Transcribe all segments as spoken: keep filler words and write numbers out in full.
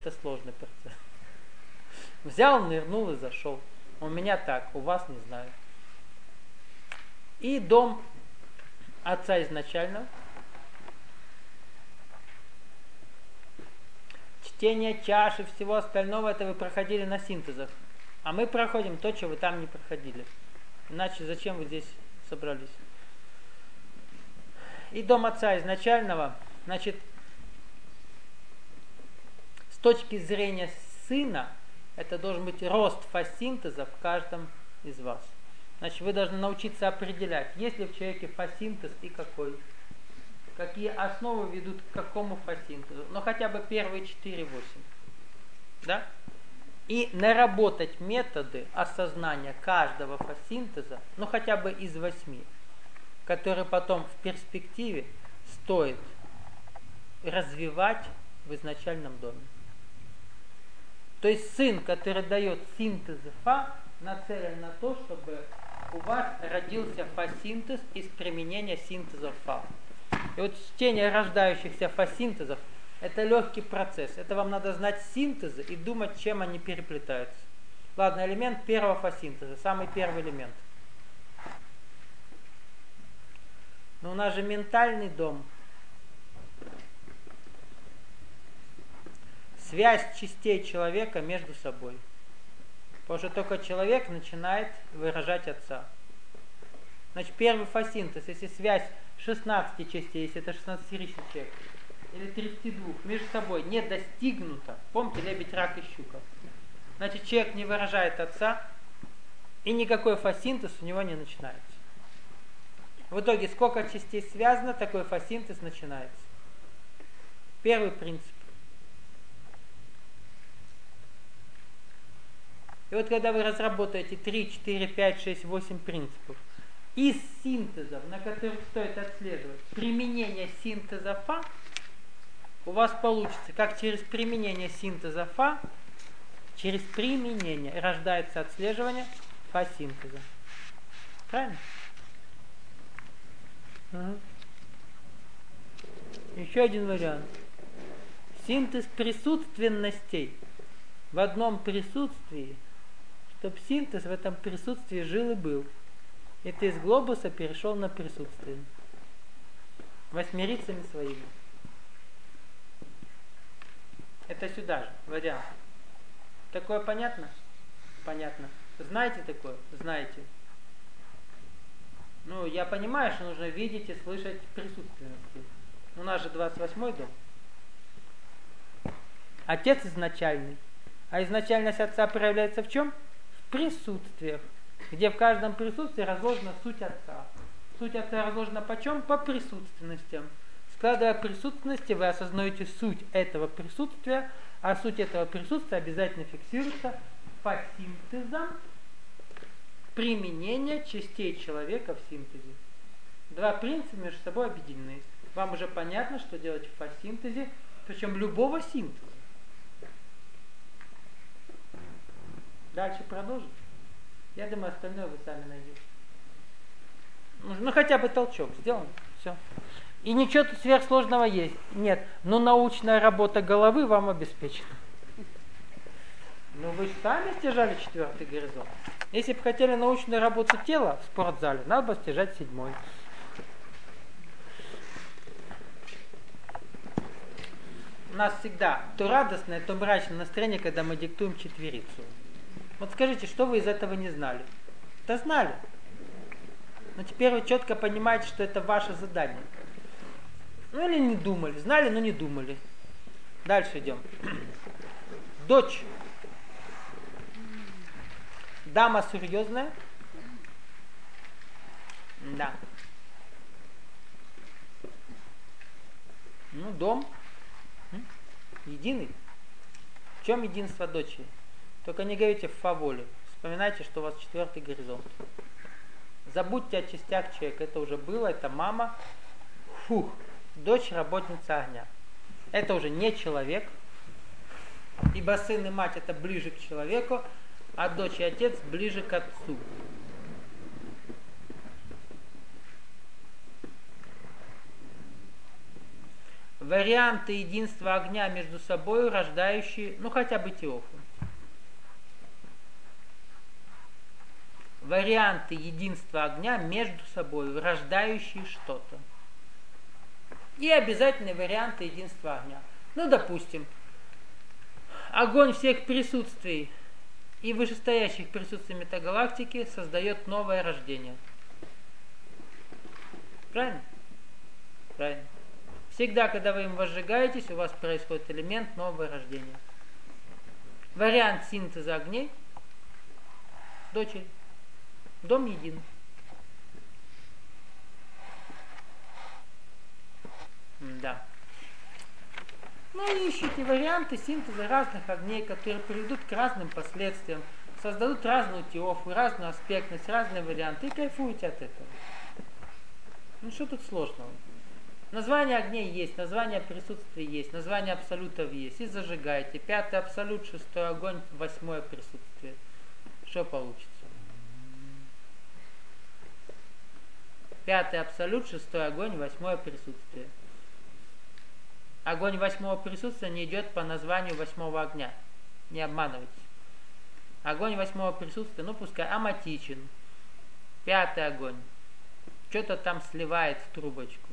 Это сложный процесс. Взял, нырнул и зашел. У меня так, у вас не знаю. И дом отца изначально. Чтение чаши, всего остального, это вы проходили на синтезах. А мы проходим то, что вы там не проходили. Иначе зачем вы здесь собрались? И дом отца изначального, значит, с точки зрения сына, это должен быть рост фасинтеза в каждом из вас. Значит, вы должны научиться определять, есть ли в человеке фасинтез и какой. Какие основы ведут к какому фасинтезу. Ну, хотя бы первые четыре-восемь. Да? И наработать методы осознания каждого фасинтеза, ну, хотя бы из восьми, которые потом в перспективе стоит развивать в изначальном доме. То есть сын, который дает синтез фа, нацелен на то, чтобы у вас родился фасинтез из применения синтеза фа. И вот чтение рождающихся фасинтезов – это легкий процесс. Это вам надо знать синтезы и думать, чем они переплетаются. Ладно, элемент первого фасинтеза, самый первый элемент. Но у нас же ментальный дом. Связь частей человека между собой. Потому что только человек начинает выражать отца. Значит, первый фасинтез, если связь шестнадцати частей, если это шестнадцатиричный человек, или тридцати двух, между собой не достигнута, помните, лебедь, рак и щука, значит, человек не выражает отца, и никакой фасинтез у него не начинается. В итоге, сколько частей связано, такой фасинтез начинается. Первый принцип. И вот когда вы разработаете три, четыре, пять, шесть, восемь принципов, из синтезов, на которых стоит отслеживать применение синтеза фа, у вас получится, как через применение синтеза фа, через применение рождается отслеживание фа-синтеза. Правильно? Угу. Еще один вариант. Синтез присутственностей в одном присутствии, чтобы синтез в этом присутствии жил и был. И ты из глобуса перешел на присутствие. Восьмерицами своими. Это сюда же, вариант. Такое понятно? Понятно. Знаете такое? Знаете. Ну, я понимаю, что нужно видеть и слышать присутственности. У нас же двадцать восьмой дом. Отец изначальный. А изначальность отца проявляется в чем? В присутствиях. Где в каждом присутствии разложена суть отца. Суть отца разложена почем? По присутственностям. Складывая присутственности, вы осознаете суть этого присутствия, а суть этого присутствия обязательно фиксируется по синтезам применения частей человека в синтезе. Два принципа между собой объединены. Вам уже понятно, что делать в фасинтезе, причем любого синтеза. Дальше продолжим. Я думаю, остальное вы сами найдете. Ну, хотя бы толчок сделан. Все. И ничего тут сверхсложного есть. Нет. Но научная работа головы вам обеспечена. Ну, вы же сами стяжали четвертый горизонт. Если бы хотели научную работу тела в спортзале, надо бы стяжать седьмой. У нас всегда то радостное, то мрачное настроение, когда мы диктуем четверицу. Вот скажите, что вы из этого не знали? Да знали. Но теперь вы четко понимаете, что это ваше задание. Ну или не думали. Знали, но не думали. Дальше идем. Дочь. Дама серьезная? Да. Ну, дом. Единый. В чем единство дочери? Только не говорите в фаволе. Вспоминайте, что у вас четвертый горизонт. Забудьте о частях человека. Это уже было, это мама. Фух. Дочь работница огня. Это уже не человек. Ибо сын и мать это ближе к человеку, а дочь и отец ближе к отцу. В варианты единства огня между собой, рождающие, ну хотя бы Теофу. Варианты единства огня между собой, рождающие что-то. И обязательные варианты единства огня. Ну, допустим, огонь всех присутствий и вышестоящих присутствий метагалактики создает новое рождение. Правильно? Правильно. Всегда, когда вы им возжигаетесь, у вас происходит элемент нового рождения. Вариант синтеза огней – дочери. Дом един. Да. Ну и ищите варианты синтеза разных огней, которые приведут к разным последствиям, создадут разную теофу, разную аспектность, разные варианты, и кайфуете от этого. Ну что тут сложного? Название огней есть, название присутствия есть, название абсолютов есть. И зажигаете. Пятый абсолют, шестой огонь, восьмое присутствие. Что получится? Пятый абсолют, шестой огонь, восьмое присутствие. Огонь восьмого присутствия не идет по названию восьмого огня. Не обманывайтесь. Огонь восьмого присутствия, ну пускай аматичен. Пятый огонь. Что-то там сливает в трубочку.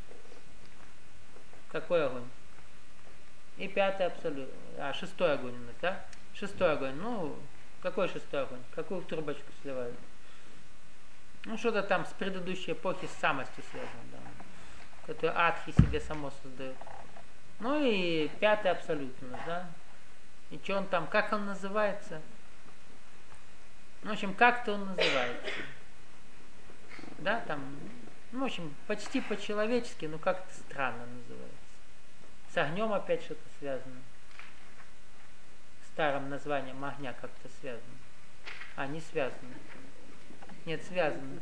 Какой огонь? И пятый абсолют. А, шестой огонь у нас, да? Шестой огонь. Ну, какой шестой огонь? Какую трубочку сливает? Ну, что-то там с предыдущей эпохи с самостью связано, да. Которую Адхи себе само создает. Ну и пятый абсолют у нас, да? И что он там, как он называется? Ну, в общем, как-то он называется. Да, там, ну, в общем, почти по-человечески, но как-то странно называется. С огнем опять что-то связано. Старым названием огня как-то связано. А, не связано. Нет, связано.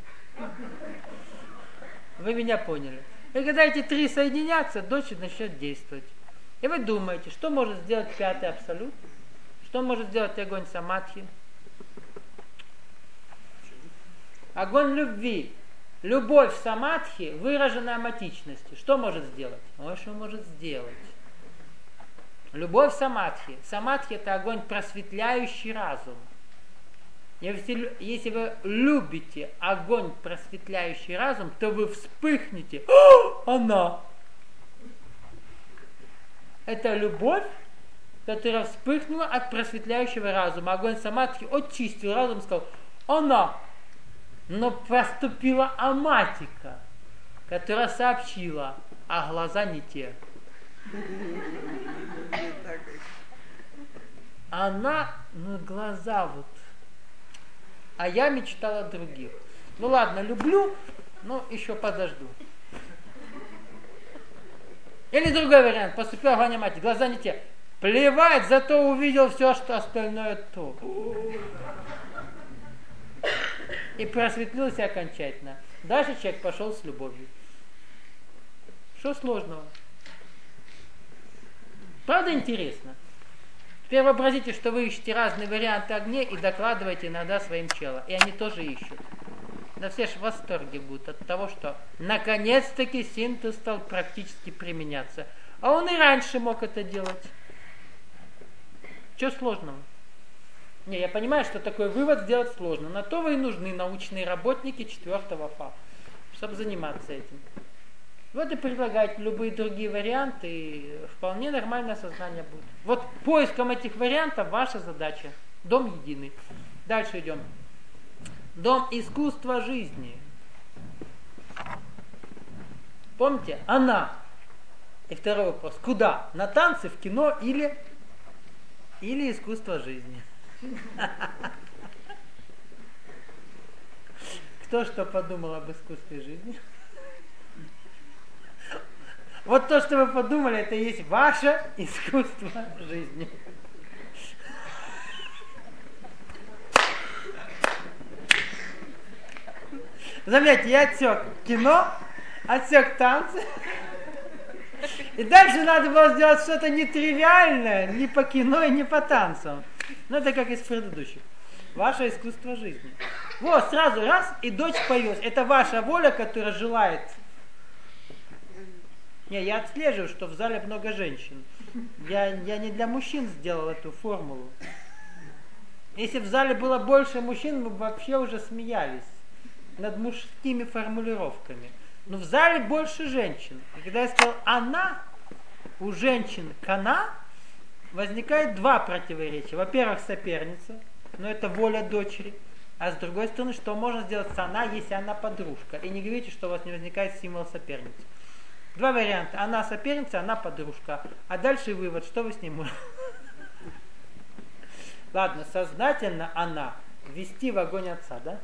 Вы меня поняли. И когда эти три соединятся, дочь начнет действовать. И вы думаете, что может сделать пятый абсолют? Что может сделать огонь самадхи? Огонь любви. Любовь самадхи, выраженная аматичностью. Что может сделать? Ой, что может сделать? Любовь самадхи. Самадхи — это огонь, просветляющий разум. Если, если вы любите огонь, просветляющий разум, то вы вспыхнете. О, она! Это любовь, которая вспыхнула от просветляющего разума. Огонь самадхи очистил разум и сказал: она! Но проступила аматика, которая сообщила, а глаза не те. Она, ну глаза вот. А я мечтала о других. Ну ладно, люблю, но еще подожду. Или другой вариант. Поступил огонь аматики, глаза не те. Плевать, зато увидел все, что остальное то. И просветлился окончательно. Дальше человек пошел с любовью. Что сложного? Правда интересно? Теперь вообразите, что вы ищете разные варианты огней и докладываете иногда своим челам. И они тоже ищут. Да все ж в восторге будут от того, что наконец-таки синтез стал практически применяться. А он и раньше мог это делать. Что сложного? Не, я понимаю, что такой вывод сделать сложно. На то вы и нужны научные работники четвертого ФА, чтобы заниматься этим. Вот и предлагать любые другие варианты, и вполне нормальное сознание будет. Вот поиском этих вариантов ваша задача. Дом единый. Дальше идем. Дом искусства жизни. Помните? Она. И второй вопрос. Куда? На танцы, в кино или, или искусство жизни? Кто что подумал об искусстве жизни? Вот то, что вы подумали, это и есть ваше искусство жизни. Заметьте, я отсек кино, отсек танцы. И дальше надо было сделать что-то нетривиальное, ни по кино и ни по танцам. Ну, это как из предыдущих. Ваше искусство жизни. Вот, сразу раз, и дочь появилась. Это ваша воля, которая желает. Не, я отслеживаю, что в зале много женщин. Я, я не для мужчин сделал эту формулу. Если в зале было больше мужчин, мы бы вообще уже смеялись над мужскими формулировками. Но в зале больше женщин. И когда я сказал «она», у женщин «кана», возникает два противоречия. Во-первых, соперница, но это воля дочери. А с другой стороны, что можно сделать с «она», если она подружка. И не говорите, что у вас не возникает символ соперницы. Два варианта. Она соперница, она подружка. А дальше вывод, что вы с ней можете. Ладно, сознательно она ввести в огонь отца, да?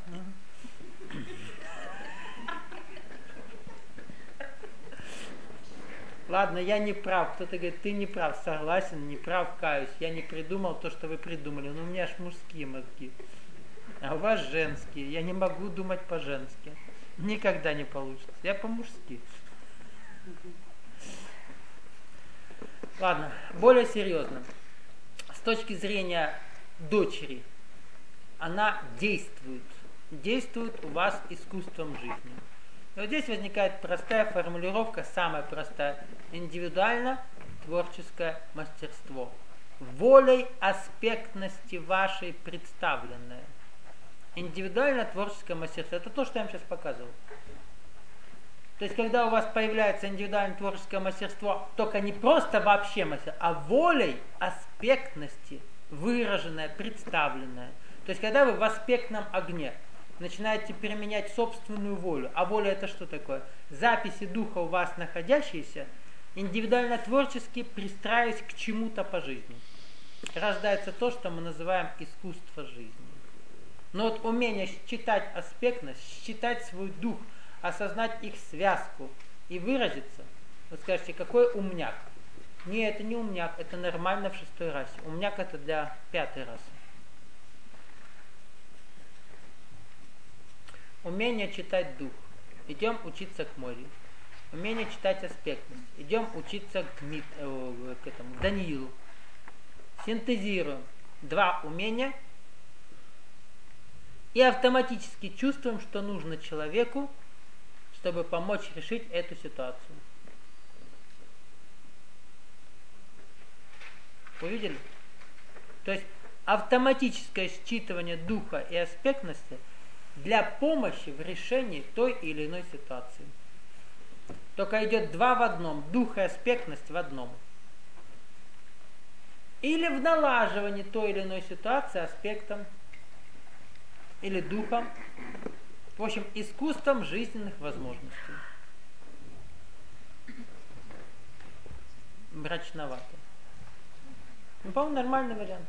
Ладно, я не прав. Кто-то говорит, ты не прав. Согласен, не прав, каюсь. Я не придумал то, что вы придумали. Но у меня аж мужские мозги. А у вас женские. Я не могу думать по-женски. Никогда не получится. Я по-мужски. Ладно, более серьезно. С точки зрения дочери, она действует. Действует у вас искусством жизни. И вот здесь возникает простая формулировка, самая простая. Индивидуально-творческое мастерство. Волей аспектности вашей представленное. Индивидуально-творческое мастерство. Это то, что я вам сейчас показывал. То есть, когда у вас появляется индивидуальное творческое мастерство, только не просто вообще мастерство, а волей аспектности, выраженное, представленное. То есть, когда вы в аспектном огне начинаете применять собственную волю, а воля это что такое? Записи духа у вас находящиеся, индивидуально-творчески пристраиваясь к чему-то по жизни. Рождается то, что мы называем искусство жизни. Но вот умение считать аспектность, считать свой дух, осознать их связку и выразиться, вы скажете, какой умняк? Не, это не умняк, это нормально в шестой расе. Умняк это для пятой расы. Умение читать дух. Идем учиться к морю. Умение читать аспектность. Идем учиться к, Мит, э, к, этому, к Даниилу. Синтезируем два умения и автоматически чувствуем, что нужно человеку, чтобы помочь решить эту ситуацию. Увидели? То есть автоматическое считывание духа и аспектности для помощи в решении той или иной ситуации. Только идет два в одном. Дух и аспектность в одном. Или в налаживании той или иной ситуации аспектом или духом. В общем, искусством жизненных возможностей. Мрачновато. Ну, по-моему, нормальный вариант.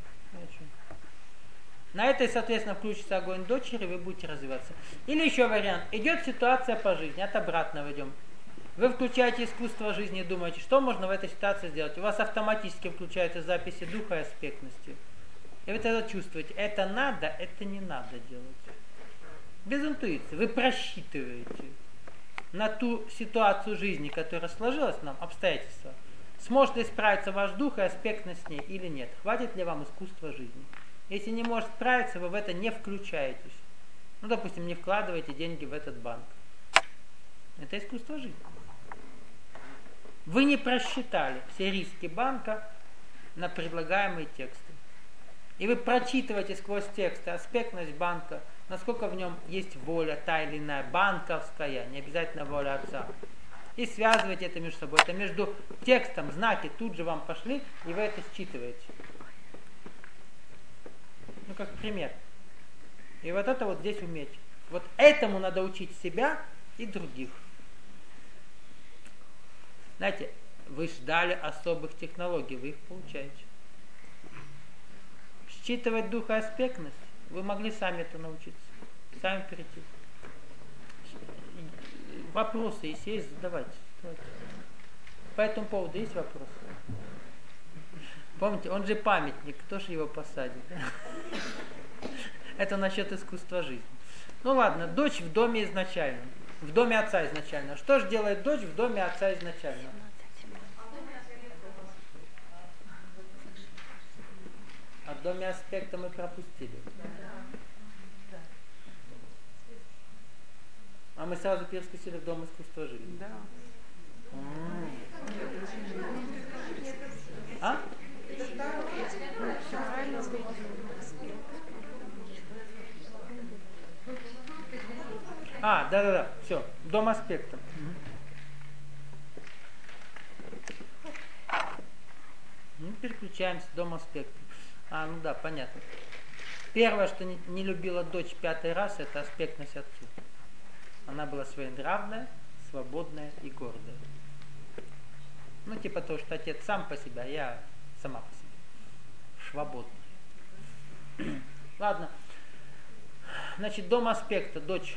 На этой, соответственно, включится огонь дочери, вы будете развиваться. Или еще вариант. Идет ситуация по жизни, от обратного идем. Вы включаете искусство жизни и думаете, что можно в этой ситуации сделать. У вас автоматически включаются записи духа и аспектности. И вы тогда чувствуете, это надо, это не надо делать. Без интуиции. Вы просчитываете на ту ситуацию жизни, которая сложилась нам, обстоятельства. Сможет ли справиться ваш дух и аспектность с ней или нет? Хватит ли вам искусства жизни? Если не может справиться, вы в это не включаетесь. Ну, допустим, не вкладываете деньги в этот банк. Это искусство жизни. Вы не просчитали все риски банка на предлагаемые тексты. И вы прочитываете сквозь тексты аспектность банка, насколько в нем есть воля, та или иная, банковская, не обязательно воля отца. И связываете это между собой. Это между текстом, знаки тут же вам пошли, и вы это считываете. Ну, как пример. И вот это вот здесь уметь. Вот этому надо учить себя и других. Знаете, вы ждали особых технологий, вы их получаете. Считывать дух и аспектность, вы могли сами это научиться. Сами перейти. Вопросы, если есть, задавайте. задавайте. По этому поводу есть вопросы? Помните, он же памятник, кто же его посадит? Это насчет искусства жизни. Ну ладно, дочь в доме изначально. В доме отца изначально. Что же делает дочь в доме отца изначально? А в доме аспекта мы пропустили. А мы сразу перескочили в дом искусства жизни. Да. М-м. А? А, да-да-да, все, дом аспекта. Ну, переключаемся, дом аспекта. А, ну да, понятно. Первое, что не, не любила дочь пятой расы, это аспектность отцу. Она была своенравная, свободная и гордая. Ну, типа то, что отец сам по себе, а я сама по себе. Свободная. Ладно. Значит, дом аспекта, дочь.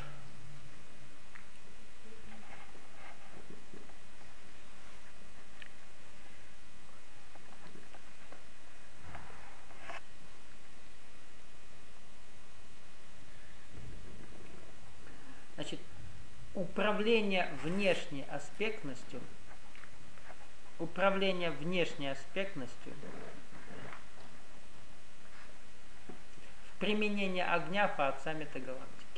Значит, управление внешней аспектностью, управление внешней аспектностью в применении огня по отцам метагалактики.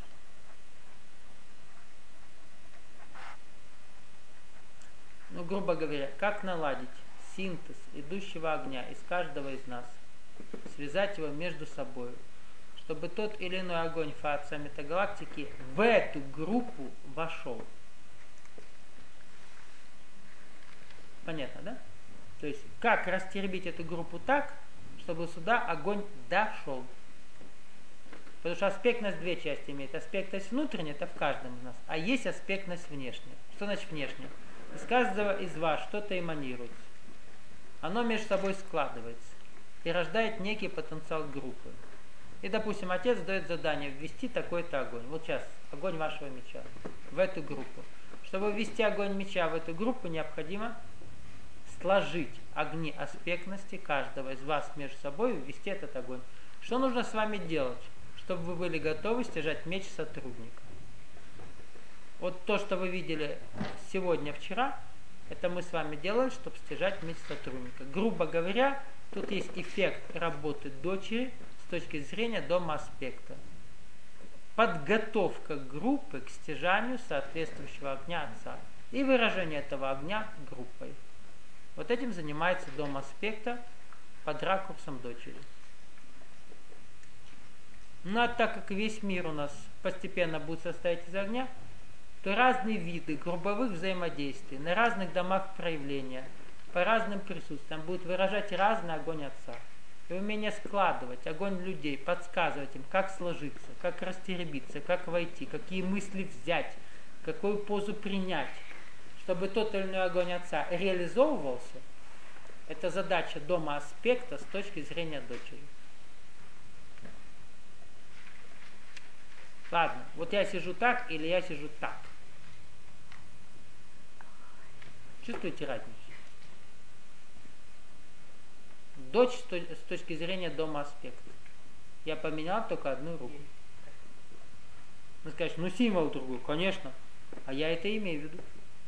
Ну, грубо говоря, как наладить синтез идущего огня из каждого из нас, связать его между собой, чтобы тот или иной огонь фаца метагалактики в эту группу вошел. Понятно, да? То есть, как растеребить эту группу так, чтобы сюда огонь дошел. Потому что аспектность две части имеет. Аспектность внутренняя, это в каждом из нас, а есть аспектность внешняя. Что значит внешняя? Из каждого из вас что-то эманируется. Оно между собой складывается и рождает некий потенциал группы. И, допустим, отец дает задание ввести такой-то огонь. Вот сейчас огонь вашего меча в эту группу. Чтобы ввести огонь меча в эту группу, необходимо сложить огни аспектности каждого из вас между собой и ввести этот огонь. Что нужно с вами делать, чтобы вы были готовы стяжать меч сотрудника? Вот то, что вы видели сегодня, вчера, это мы с вами делали, чтобы стяжать меч сотрудника. Грубо говоря, тут есть эффект работы дочери с точки зрения дома аспекта. Подготовка группы к стяжанию соответствующего огня отца и выражение этого огня группой. Вот этим занимается дом аспекта под ракурсом дочери. Ну а так как весь мир у нас постепенно будет состоять из огня, то разные виды групповых взаимодействий на разных домах проявления, по разным присутствиям будут выражать разный огонь отца. И умение складывать огонь людей, подсказывать им, как сложиться, как растеребиться, как войти, какие мысли взять, какую позу принять, чтобы тот или иной огонь отца реализовывался, это задача дома аспекта с точки зрения дочери. Ладно, вот я сижу так или я сижу так. Чувствуете разницу? Дочь с точки зрения дома аспекта. Я поменял только одну руку. Вы скажете, ну символ другой, конечно. А я это имею в виду.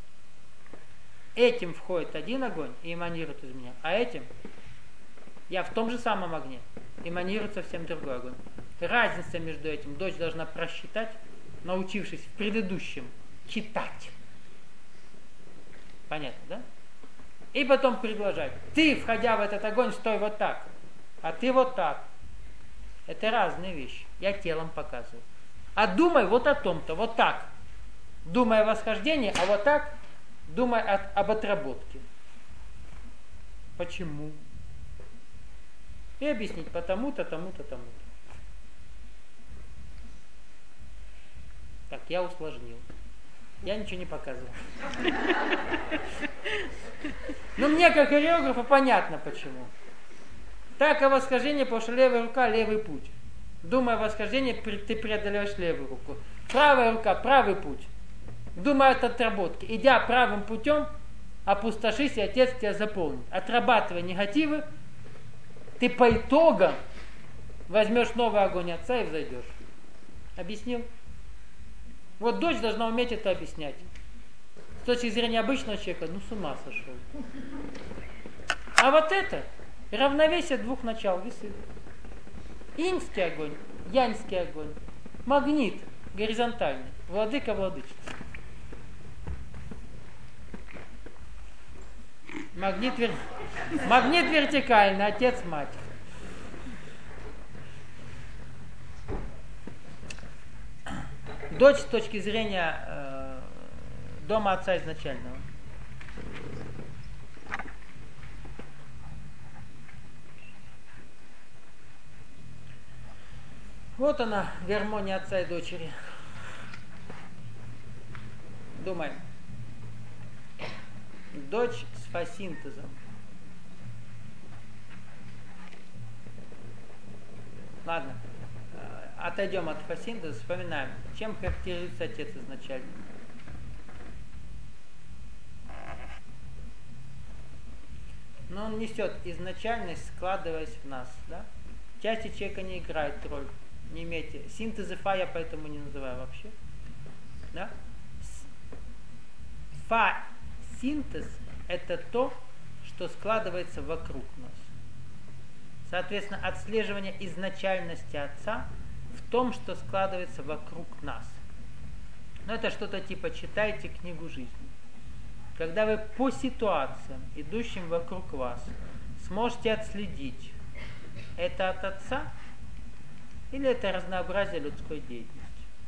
Этим входит один огонь и эманирует из меня. А этим я в том же самом огне. Эманирует совсем другой огонь. Разница между этим дочь должна просчитать, научившись в предыдущем читать. Понятно, да? И потом предложать. Ты, входя в этот огонь, стой вот так. А ты вот так. Это разные вещи. Я телом показываю. А думай вот о том-то, вот так. Думай о восхождении, а вот так думай от, об отработке. Почему? И объяснить потому-то, тому-то, тому-то. Так, я усложнил. Я ничего не показывал. Но мне, как хореографу, понятно почему. Так о восхождении, потому что левая рука – левый путь. Думая о восхождении, ты преодолеваешь левую руку. Правая рука – правый путь. Думая от отработки. Идя правым путем, опустошись, и Отец тебя заполнит. Отрабатывая негативы, ты по итогам возьмешь новый огонь Отца и взойдешь. Объяснил? Вот дочь должна уметь это объяснять. С точки зрения обычного человека, ну с ума сошел. А вот это равновесие двух начал, весы. Иньский огонь, яньский огонь, магнит горизонтальный, владыка, владычица. Магнит, вер... Магнит вертикальный, отец, мать. Дочь с точки зрения э, дома отца изначального. Вот она, гармония отца и дочери. Думаем. Дочь с фасинтезом. Ладно. Отойдем от фасинтеза, вспоминаем. Чем характеризуется отец изначально? Но он несет изначальность, складываясь в нас. Да? Части человека не играет роль. Не имейте. Синтезы фа я поэтому не называю вообще. Да? Фа-синтез это то, что складывается вокруг нас. Соответственно, отслеживание изначальности отца в том, что складывается вокруг нас. Но это что-то типа читайте книгу жизни. Когда вы по ситуациям, идущим вокруг вас, сможете отследить, это от отца или это разнообразие людской деятельности.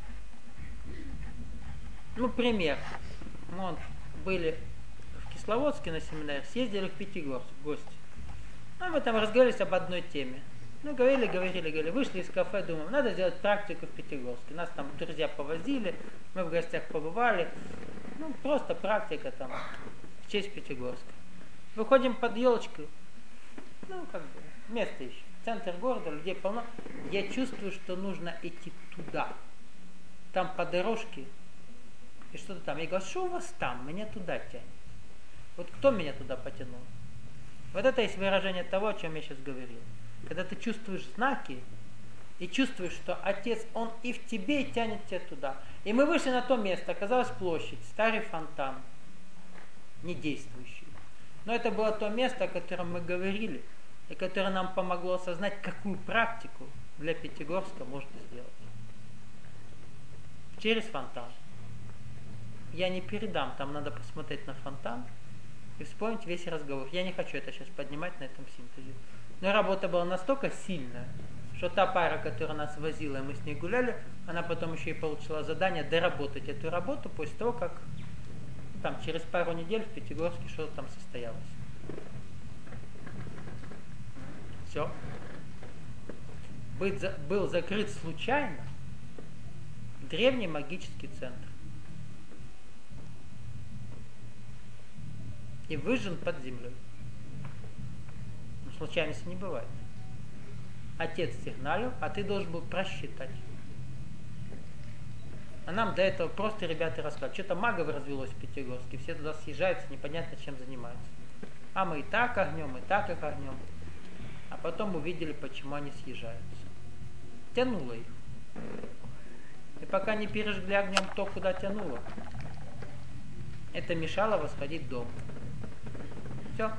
Ну, пример. Мы были в Кисловодске на семинаре, съездили в Пятигорск в гости. Ну, мы там разговаривали об одной теме. Ну, говорили, говорили, говорили, вышли из кафе, думаем, надо сделать практику в Пятигорске. Нас там друзья повозили, мы в гостях побывали. Ну, просто практика там, в честь Пятигорска. Выходим под елочку, ну, как бы, место еще. Центр города, людей полно. Я чувствую, что нужно идти туда. Там по дорожке, и что-то там. Я говорю, что у вас там? Меня туда тянет. Вот кто меня туда потянул? Вот это есть выражение того, о чем я сейчас говорил. Когда ты чувствуешь знаки и чувствуешь, что Отец, Он и в тебе и тянет тебя туда. И мы вышли на то место, оказалась площадь, старый фонтан, не действующий. Но это было то место, о котором мы говорили, и которое нам помогло осознать, какую практику для Пятигорска можно сделать. Через фонтан. Я не передам, там надо посмотреть на фонтан и вспомнить весь разговор. Я не хочу это сейчас поднимать на этом синтезе. Но работа была настолько сильная, что та пара, которая нас возила, и мы с ней гуляли, она потом еще и получила задание доработать эту работу после того, как там через пару недель в Пятигорске что-то там состоялось. Все. Быть, был закрыт случайно древний магический центр. И выжжен под землей. Но случайности не бывает. Отец сигналил, а ты должен был просчитать. А нам до этого просто ребята рассказывают, что-то магов развелось в Пятигорске, все туда съезжаются, непонятно чем занимаются. А мы и так огнем, и так их огнем. А потом увидели, почему они съезжаются. Тянуло их. И пока не пережгли огнем то, куда тянуло, это мешало восходить к дому. Все.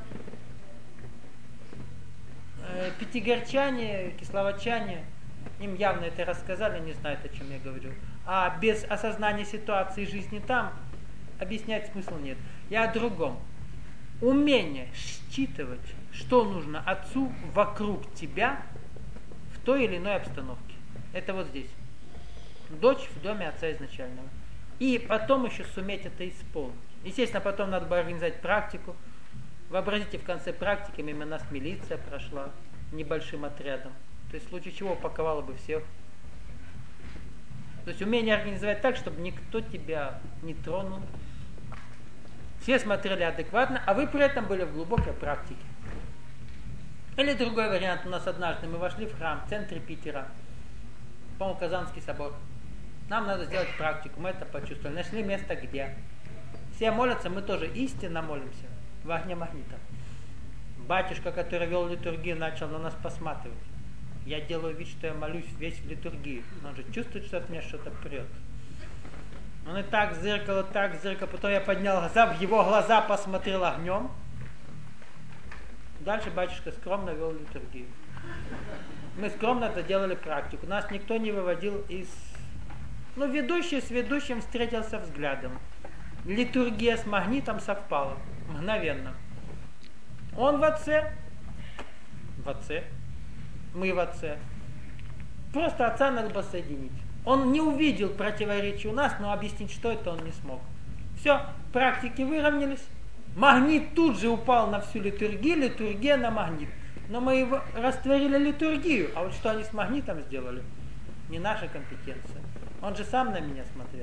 Пятигорчане, кисловодчане, им явно это рассказали, не знают, о чем я говорю. А без осознания ситуации жизни там объяснять смысла нет. Я о другом. Умение считывать, что нужно отцу вокруг тебя в той или иной обстановке. Это вот здесь. Дочь в доме отца изначального. И потом еще суметь это исполнить. Естественно, потом надо бы организовать практику. Вообразите, в конце практики мимо нас милиция прошла небольшим отрядом. То есть в случае чего упаковала бы всех. То есть умение организовать так, чтобы никто тебя не тронул. Все смотрели адекватно, а вы при этом были в глубокой практике. Или другой вариант. У нас однажды мы вошли в храм в центре Питера. По-моему, Казанский собор. Нам надо сделать практику. Мы это почувствовали. Нашли место где. Все молятся, мы тоже истинно молимся. В огне магнита. Батюшка, который вел литургию, начал на нас посматривать. Я делаю вид, что я молюсь весь в литургии. Он же чувствует, что от меня что-то прет. Он и так зыркал, и так зыркал. Потом я поднял глаза, в его глаза посмотрел огнем. Дальше батюшка скромно вел литургию. Мы скромно это делали практику. Нас никто не выводил из... Ну, ведущий с ведущим встретился взглядом. Литургия с магнитом совпала. Мгновенно. Он в Отце, в Отце, мы в Отце. Просто Отца надо было соединить. Он не увидел противоречий у нас, но объяснить, что это, он не смог. Все, практики выровнялись. Магнит тут же упал на всю литургию, литургия на магнит. Но мы его растворили литургию, а вот что они с магнитом сделали, не наша компетенция. Он же сам на меня смотрел.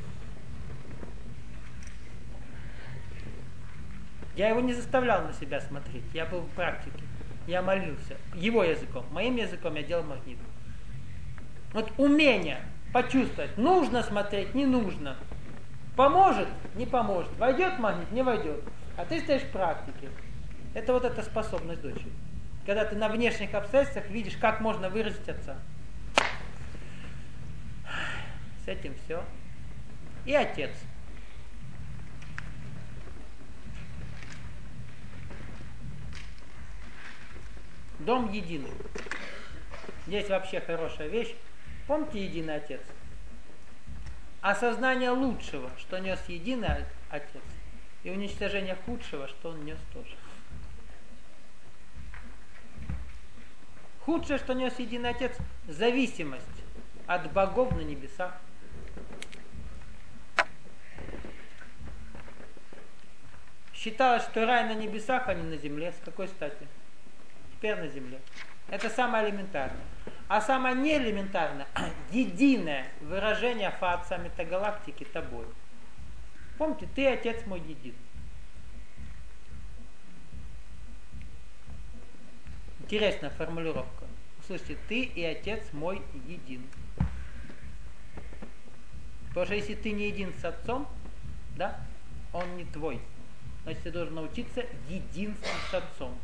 Я его не заставлял на себя смотреть, я был в практике. Я молился его языком, моим языком я делал магнит. Вот умение почувствовать, нужно смотреть, не нужно. Поможет, не поможет. Войдет магнит, не войдет. А ты стоишь в практике. Это вот эта способность дочери. Когда ты на внешних обстоятельствах видишь, как можно выразить Отца. С этим все. И Отец. Дом единый. Здесь вообще хорошая вещь. Помните единый Отец? Осознание лучшего, что нес единый Отец, и уничтожение худшего, что он нес тоже. Худшее, что нес единый Отец, зависимость от богов на небесах. Считалось, что рай на небесах, а не на земле. С какой стати? Теперь на земле. Это самое элементарное. А самое неэлементарное, единое выражение фаца метагалактики тобой. Помните, ты Отец мой един. Интересная формулировка. Слушайте, ты и Отец мой един. Потому что если ты не един с Отцом, да, он не твой. Значит, ты должен научиться единству с Отцом.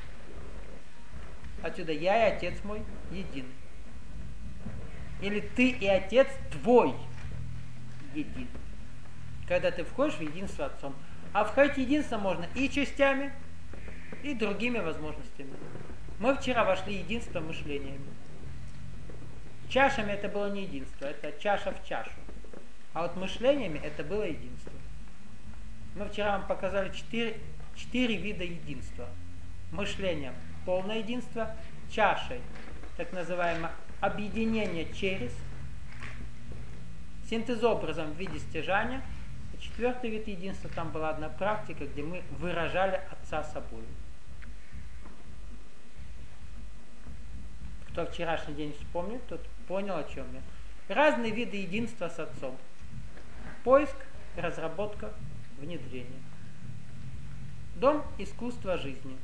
Отсюда я и Отец мой един. Или ты и Отец твой един. Когда ты входишь в единство с Отцом. А входить в единство можно и частями, и другими возможностями. Мы вчера вошли в единство мышлениями. Чашами это было не единство, это чаша в чашу. А вот мышлениями это было единство. Мы вчера вам показали четыре, четыре вида единства. Мышлением полное единство, чашей, так называемое объединение через, синтезообразом в виде стяжания. И четвертый вид единства, там была одна практика, где мы выражали Отца собой. Кто вчерашний день вспомнил, тот понял, о чем я. Разные виды единства с Отцом. Поиск, разработка, внедрение. Дом искусства жизни.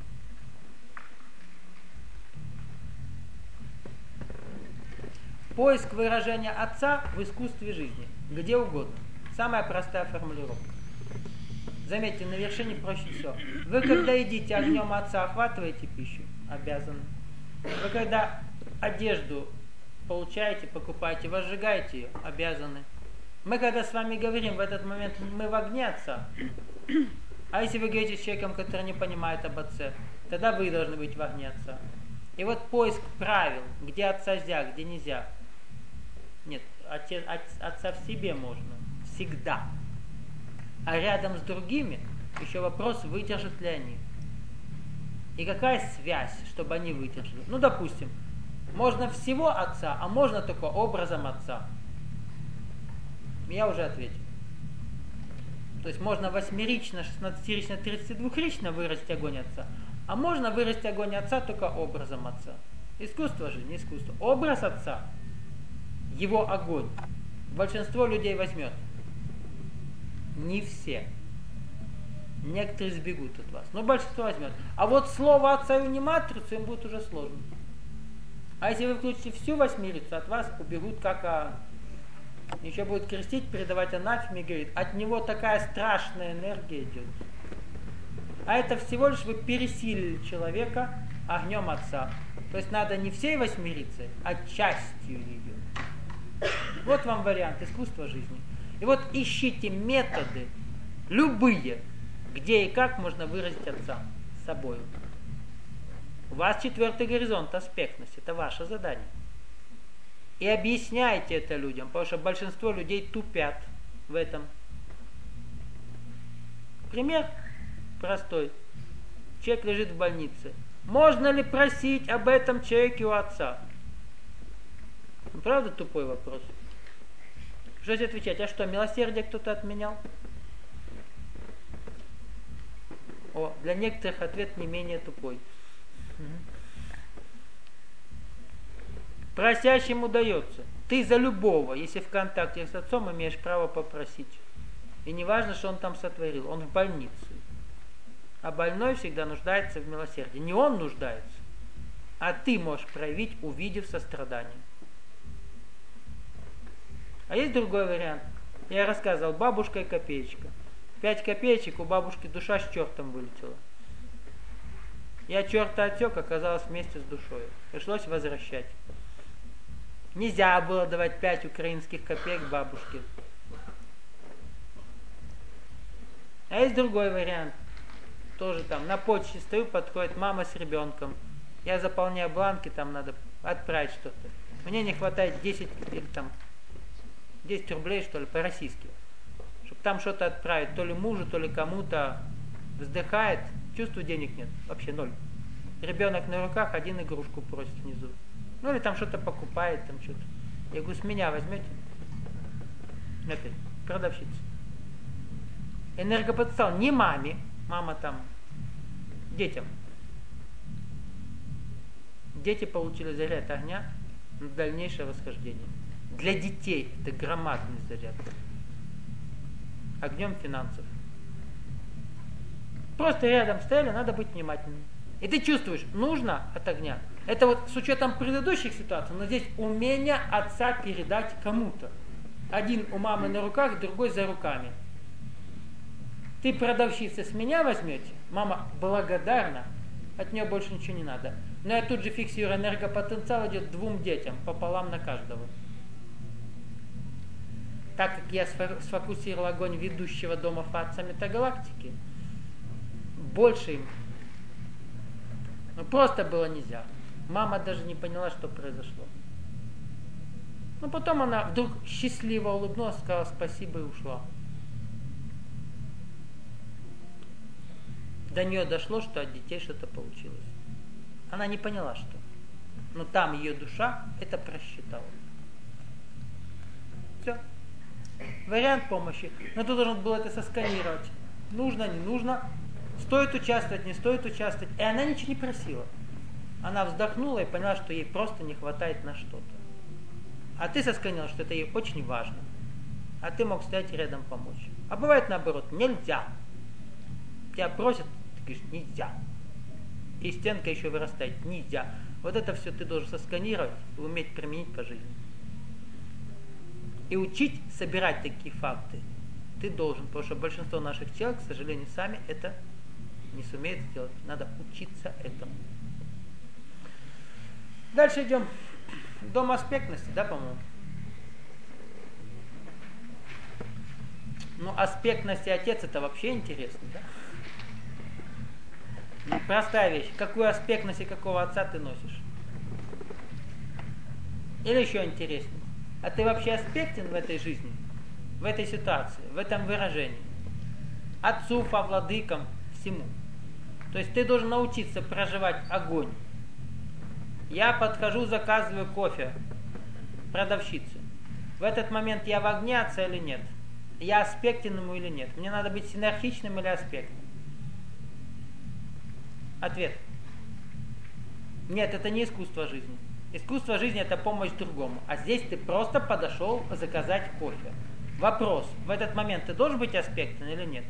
Поиск выражения Отца в искусстве жизни. Где угодно. Самая простая формулировка. Заметьте, на вершине проще всего. Вы когда едите огнем Отца, охватываете пищу? Обязаны. Вы когда одежду получаете, покупаете, возжигаете ее? Обязаны. Мы когда с вами говорим, в этот момент мы в огне Отца. А если вы говорите с человеком, который не понимает об Отце, тогда вы должны быть в огне Отца. И вот поиск правил, где Отца нельзя, где нельзя. Нет, отец, Отца в себе можно. Всегда. А рядом с другими еще вопрос, выдержат ли они. И какая связь, чтобы они выдержали. Ну, допустим, можно всего Отца, а можно только образом Отца. Я уже ответил. То есть можно восьмерично, шестнадцатирично, тридцатидвухрично выразить огонь Отца, а можно выразить огонь Отца только образом Отца. Искусство же, не искусство. Образ Отца, его огонь, большинство людей возьмет. Не все. Некоторые сбегут от вас, но большинство возьмет. А вот слово Отца и не матрицу им будет уже сложно. А если вы включите всю восьмерицу, от вас убегут как а... Еще будет крестить, передавать анафеме и говорит, от него такая страшная энергия идет. А это всего лишь вы пересилили человека огнем Отца. То есть надо не всей восьмерицей, а частью ее. Вот вам вариант искусства жизни. И вот ищите методы, любые, где и как можно выразить Отца собой. У вас четвертый горизонт, аспектность, это ваше задание. И объясняйте это людям, потому что большинство людей тупят в этом. Пример простой. человек лежит в больнице. Можно ли просить об этом человеке у отца? Ну, правда тупой вопрос? Что здесь отвечать? А что, милосердие кто-то отменял? О, для некоторых ответ не менее тупой. Просящему дается. Ты за любого, если в контакте с отцом, имеешь право попросить. И не важно, что он там сотворил, он в больнице. А больной всегда нуждается в милосердии. Не он нуждается, а ты можешь проявить, увидев сострадание. А есть другой вариант. Я рассказывал, бабушка и копеечка. Пять копеечек, у бабушки душа с чертом вылетела. Я черта отсек, оказалось вместе с душой. Пришлось возвращать. Нельзя было давать пять украинских копеек бабушке. А есть другой вариант. Тоже там на почте стою, подходит мама с ребенком. Я заполняю бланки, там надо отправить что-то. Мне не хватает десять или там десять рублей, что ли, по-российски. Чтобы там что-то отправить. То ли мужу, то ли кому-то. Вздыхает. Чувствую, денег нет. Вообще ноль. Ребенок на руках, один игрушку просит внизу. Ну или там что-то покупает, там что-то. Я говорю, с меня возьмете? Это продавщица. Энергопотенциал не маме, мама там, детям. Дети получили заряд огня на дальнейшее восхождение. Для детей это громадный заряд. Огнем финансов. Просто рядом стояли, надо быть внимательным. И ты чувствуешь, нужно от огня. Это вот с учетом предыдущих ситуаций, но здесь умение отца передать кому-то. Один у мамы на руках, другой за руками. Ты, продавщица, с меня возьмете, мама благодарна, от нее больше ничего не надо. Но я тут же фиксирую, энергопотенциал идет двум детям, пополам на каждого. Так как я сфокусировал огонь ведущего дома Фатса Метагалактики, больше им ну, просто было нельзя. Мама даже не поняла, что произошло. Но потом она вдруг счастливо улыбнулась, сказала спасибо и ушла. До нее дошло, что от детей что-то получилось. Она не поняла, что. Но там ее душа это просчитала. Все. Вариант помощи. Но ты должен был это сосканировать. Нужно, не нужно. Стоит участвовать, не стоит участвовать. И она ничего не просила. Она вздохнула и поняла, что ей просто не хватает на что-то. А ты сосканировал, что это ей очень важно. А ты мог стоять рядом помочь. А бывает наоборот, нельзя. Тебя просят, ты говоришь, нельзя. И стенка еще вырастает, нельзя. Вот это все ты должен сосканировать и уметь применить по жизни. И учить собирать такие факты ты должен, потому что большинство наших тел, к сожалению, сами это не сумеют сделать. Надо учиться этому. Дальше идем. Дом аспектности, да, по-моему? Ну, аспектность и отец это вообще интересно, да? Ну, простая вещь. Какую аспектность и какого отца ты носишь? Или еще интереснее. А ты вообще аспектен в этой жизни? В этой ситуации, в этом выражении? Отцу, владыкам, всему. То есть ты должен научиться проживать огонь. Я подхожу, заказываю кофе продавщице. В этот момент я в огне отца или нет? Я аспектен ему или нет? Мне надо быть синергичным или аспектным? Ответ. Нет, это не искусство жизни. Искусство жизни это помощь другому. А здесь ты просто подошел заказать кофе. Вопрос. В этот момент ты должен быть аспектен или нет?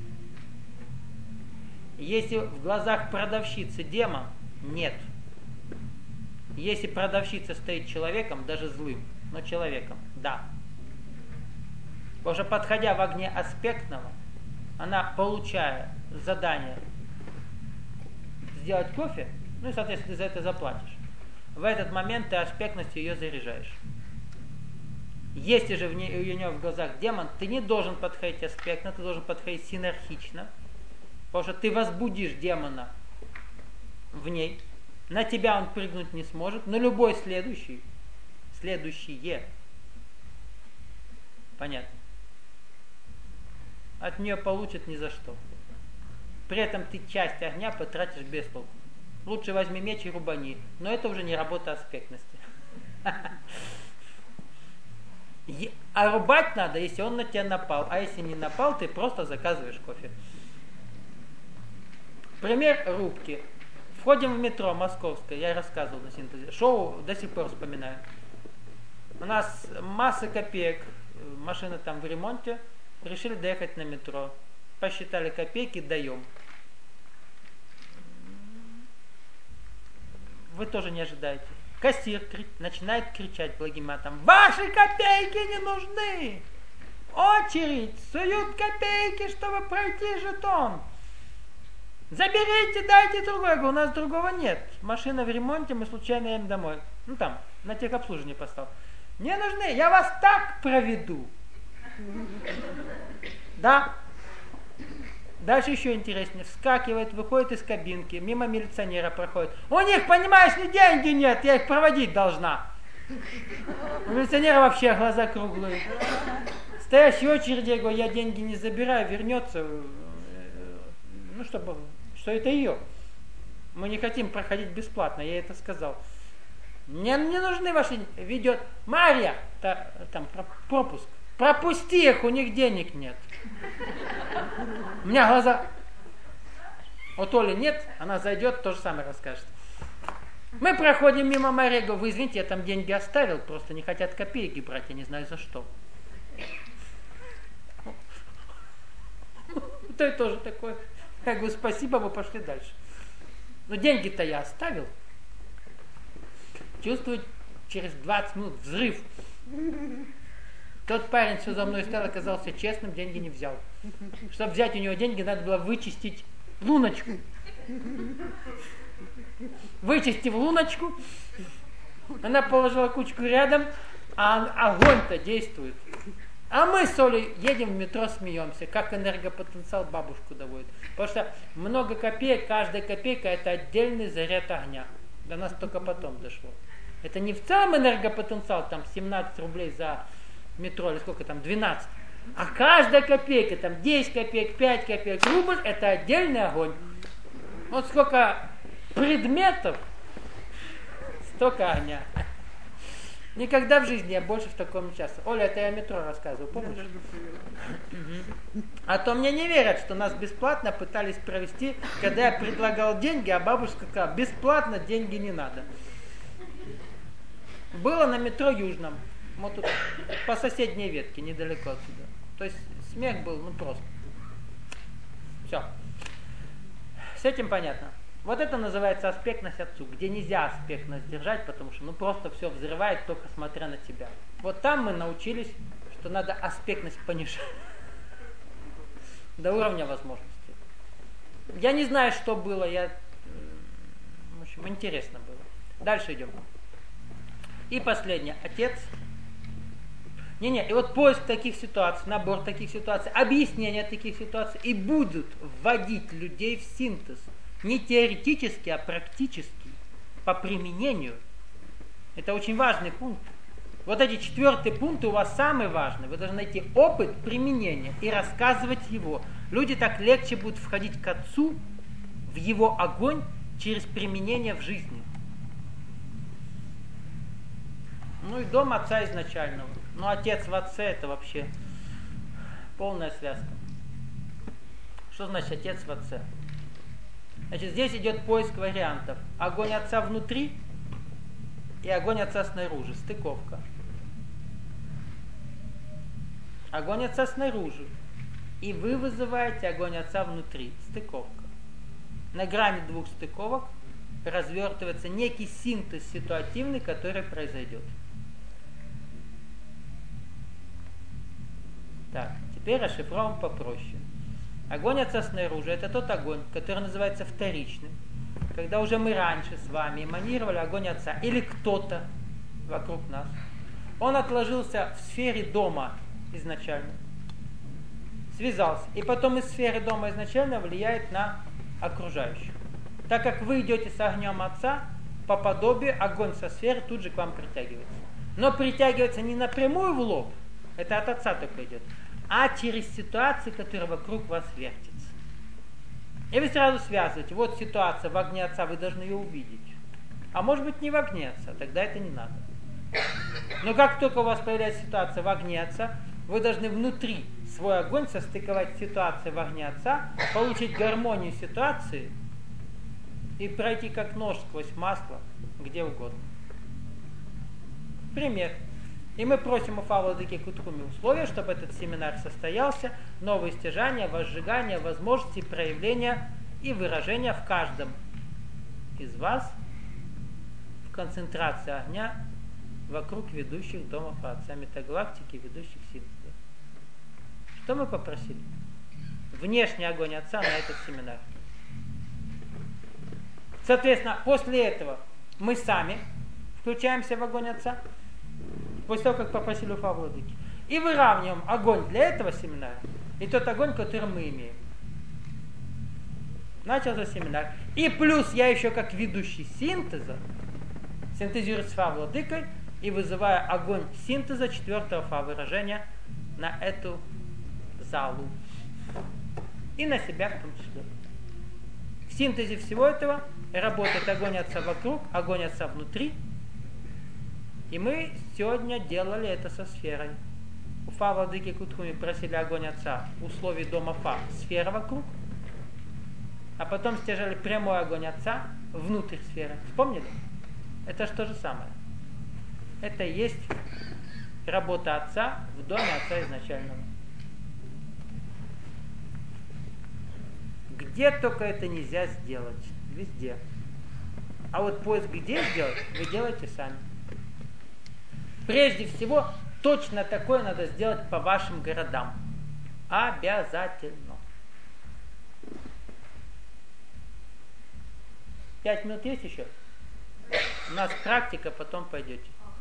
Если в глазах продавщицы демон, нет. Если продавщица стоит человеком, даже злым, но человеком, да. Потому что подходя в огне аспектного, она, получая задание сделать кофе, ну и, соответственно, ты за это заплатишь. В этот момент ты аспектностью ее заряжаешь. Если же в ней, у нее в глазах демон, ты не должен подходить аспектно, ты должен подходить синергично, потому что ты возбудишь демона в ней. На тебя он прыгнуть не сможет, но любой следующий, следующие, понятно, от нее получит ни за что. При этом ты часть огня потратишь без толку. Лучше возьми меч и рубани. Но это уже не работа аспектности. А рубать надо, если он на тебя напал. А если не напал, ты просто заказываешь кофе. Пример рубки. Входим в метро Московское, я рассказывал на синтезе. Шоу до сих пор вспоминаю. У нас масса копеек, машина там в ремонте. Решили доехать на метро. Посчитали копейки, даем. Вы тоже не ожидаете. Кассир кри- начинает кричать благим матом: ваши копейки не нужны! Очередь! Суют копейки, чтобы пройти жетон! Заберите, дайте другой. Я говорю, у нас другого нет. Машина в ремонте, мы случайно едем домой. Ну там, на техобслуживание поставил. Не нужны, я вас так проведу. Да. Дальше еще интереснее. Вскакивает, выходит из кабинки, мимо милиционера проходит. У них, понимаешь, ни деньги нет, я их проводить должна. У милиционера вообще глаза круглые. Стоящий в очереди, я говорю, я деньги не забираю, вернется. Ну, чтобы, что это ее. Мы не хотим проходить бесплатно, я это сказал. Мне не нужны ваши... Ведет Марья, та, там пропуск. Пропусти их, у них денег нет. У меня глаза... Вот Оли нет, она зайдет, то же самое расскажет. Мы проходим мимо Марьи, говорю, вы извините, я там деньги оставил, просто не хотят копейки брать, я не знаю за что. То и тоже такое. Я говорю, спасибо, мы пошли дальше. Но деньги-то я оставил. Чувствую, через двадцать минут взрыв. Тот парень, что за мной стал, оказался честным, деньги не взял. Чтобы взять у него деньги, надо было вычистить луночку. Вычистив луночку, она положила кучку рядом, а огонь-то действует. А мы с Олей едем в метро, смеемся, как энергопотенциал бабушку доводит. Потому что много копеек, каждая копейка это отдельный заряд огня. До нас только потом дошло. Это не в целом энергопотенциал, там семнадцать рублей за метро, или сколько там, двенадцать. А каждая копейка, там десять копеек, пять копеек, рубль, это отдельный огонь. Вот сколько предметов, столько огня. Никогда в жизни я больше в таком не участвовал. Оля, это я метро рассказывал, помнишь? А то мне не верят, что нас бесплатно пытались провести, когда я предлагал деньги, а бабушка сказала, бесплатно деньги не надо. Было на метро Южном, вот тут по соседней ветке, недалеко отсюда. То есть смех был, ну просто. Все. С этим понятно. Вот это называется аспектность отцу, где нельзя аспектность держать, потому что ну просто все взрывает, только смотря на тебя. Вот там мы научились, что надо аспектность понижать до уровня возможностей. Я не знаю, что было, я... в общем, интересно было. Дальше идем. И последнее. Отец. Не-не, и вот поиск таких ситуаций, набор таких ситуаций, объяснение таких ситуаций и будут вводить людей в синтез. Не теоретически, а практически, по применению. Это очень важный пункт. Вот эти четвертые пункты у вас самые важные. Вы должны найти опыт применения и рассказывать его. Люди так легче будут входить к отцу, в его огонь, через применение в жизни. Ну и дом отца изначального. Ну отец в отце это вообще полная связка. Что значит отец в отце? Значит, здесь идет поиск вариантов. Огонь отца внутри и огонь отца снаружи. Стыковка. Огонь отца снаружи. И вы вызываете огонь отца внутри. Стыковка. На грани двух стыковок развертывается некий синтез ситуативный, который произойдет. Так, теперь расшифровываем попроще. Огонь отца снаружи – это тот огонь, который называется вторичным. Когда уже мы раньше с вами эманировали огонь отца, или кто-то вокруг нас, он отложился в сфере дома изначально, связался, и потом из сферы дома изначально влияет на окружающих. Так как вы идете с огнем отца, по подобию огонь со сферы тут же к вам притягивается. Но притягивается не напрямую в лоб, это от отца только идет, а через ситуации, которые вокруг вас вертятся. И вы сразу связываете, вот ситуация в огне Отца, вы должны ее увидеть. А может быть не в огне Отца, тогда это не надо. Но как только у вас появляется ситуация в огне Отца, вы должны внутри свой огонь состыковать с ситуацией в огне Отца, получить гармонию ситуации и пройти как нож сквозь масло где угодно. Пример. И мы просим у Владыки Кутхуми условия, чтобы этот семинар состоялся, новые стяжания, возжигания, возможности проявления и выражения в каждом из вас в концентрации огня вокруг ведущих домов Отца, метагалактики, ведущих синтезов. Что мы попросили? Внешний огонь Отца на этот семинар. Соответственно, после этого мы сами включаемся в огонь Отца, после того, как попросили у Владыки, и выравниваем огонь для этого семинара и тот огонь, который мы имеем. Начался семинар. И плюс я еще как ведущий синтеза синтезирую с Владыкой и вызываю огонь синтеза четвертого фа выражения на эту залу. И на себя в том числе. В синтезе всего этого работает огонь Отца вокруг, огонь Отца внутри. И мы сегодня делали это со сферой. У Фа Владыки Кутхуми просили огонь Отца условий дома Фа, сфера вокруг. А потом стяжали прямой огонь Отца внутрь сферы. Вспомнили? Это же то же самое. Это и есть работа Отца в доме Отца изначального. Где только это нельзя сделать. Везде. А вот поиск где сделать, вы делаете сами. Прежде всего, точно такое надо сделать по вашим городам. Обязательно. Пять минут есть еще? У нас практика, потом пойдете.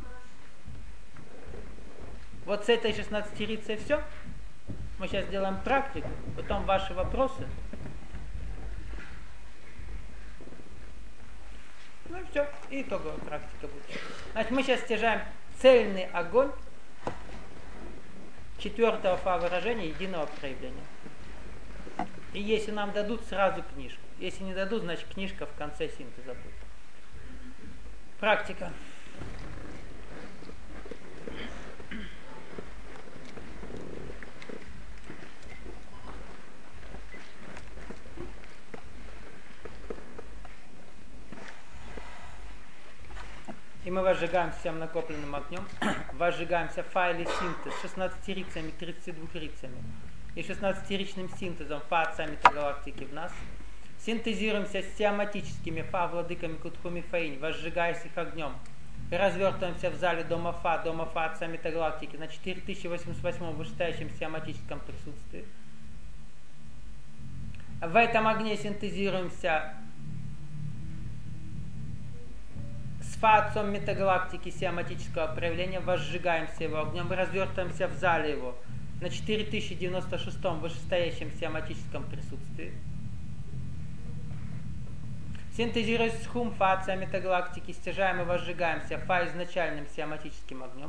Вот с этой шестнадцатерицей все. Мы сейчас делаем практику, потом ваши вопросы. Ну и все, и итоговая практика будет. Значит, мы сейчас стяжаем цельный огонь четвертого фа выражения единого проявления. И если нам дадут, сразу книжку. Если не дадут, значит книжка в конце синтеза будет. Практика. И мы возжигаем всем накопленным огнем, возжигаемся в файле синтез шестнадцатирицами, тридцатидвухрицами и шестнадцатиричным синтезом фа Отца метагалактики в нас. Синтезируемся с теоматическими фа Владыками Кутхуми Фаинь, возжигаясь их огнем. И развертываемся в зале дома Фа, дома Фа Отца метагалактики на четыре тысячи восемьдесят восьмом вышестоящем теоматическом присутствии. В этом огне синтезируемся с Фа Отцом метагалактики сиаматического проявления, возжигаемся его огнем и развертываемся в зале его на четыре тысячи девяносто шестом вышестоящем сиаматическом присутствии. Синтезируясь с Хум Фа Отца метагалактики, стяжаем и возжигаемся Фа изначальным сиаматическим огнем.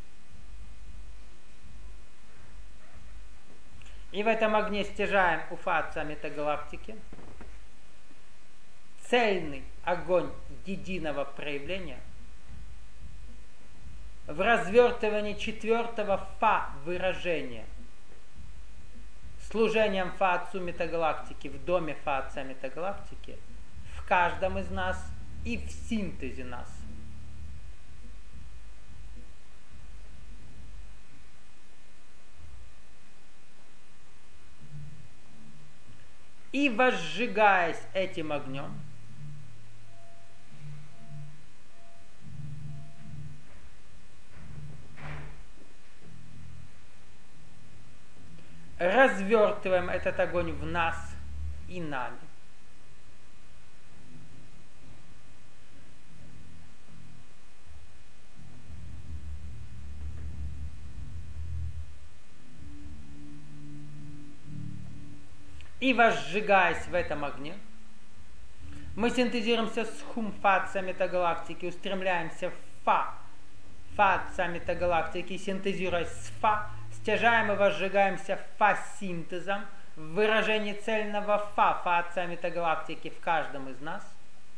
И в этом огне стяжаем у Фа Отца метагалактики цельный огонь единого проявления в развертывании четвертого Фа выражения служением Фа Отцу метагалактики в доме Фа Отца метагалактики в каждом из нас и в синтезе нас. И возжигаясь этим огнем, развертываем этот огонь в нас и нами. И возжигаясь в этом огне, мы синтезируемся с Хум Фа Отца метагалактики, устремляемся в Фа, Фа Отца метагалактики, синтезируясь с Фа, стяжаем и возжигаемся Фа синтезом в выражении цельного фа, фа отца метагалактики в каждом из нас.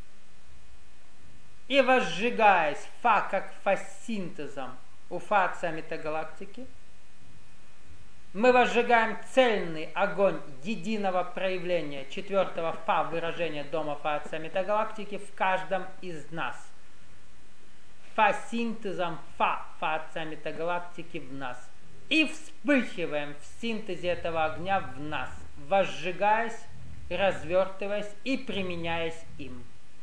И возжигаясь фа как фа-синтезом у фа отца метагалактики, мы возжигаем цельный огонь единого проявления четвертого фа выражения дома фа отца метагалактики в каждом из нас. Фа-синтезом фа, фа отца метагалактики в нас. И вспыхиваем в синтезе этого огня в нас, возжигаясь, развертываясь и применяясь им.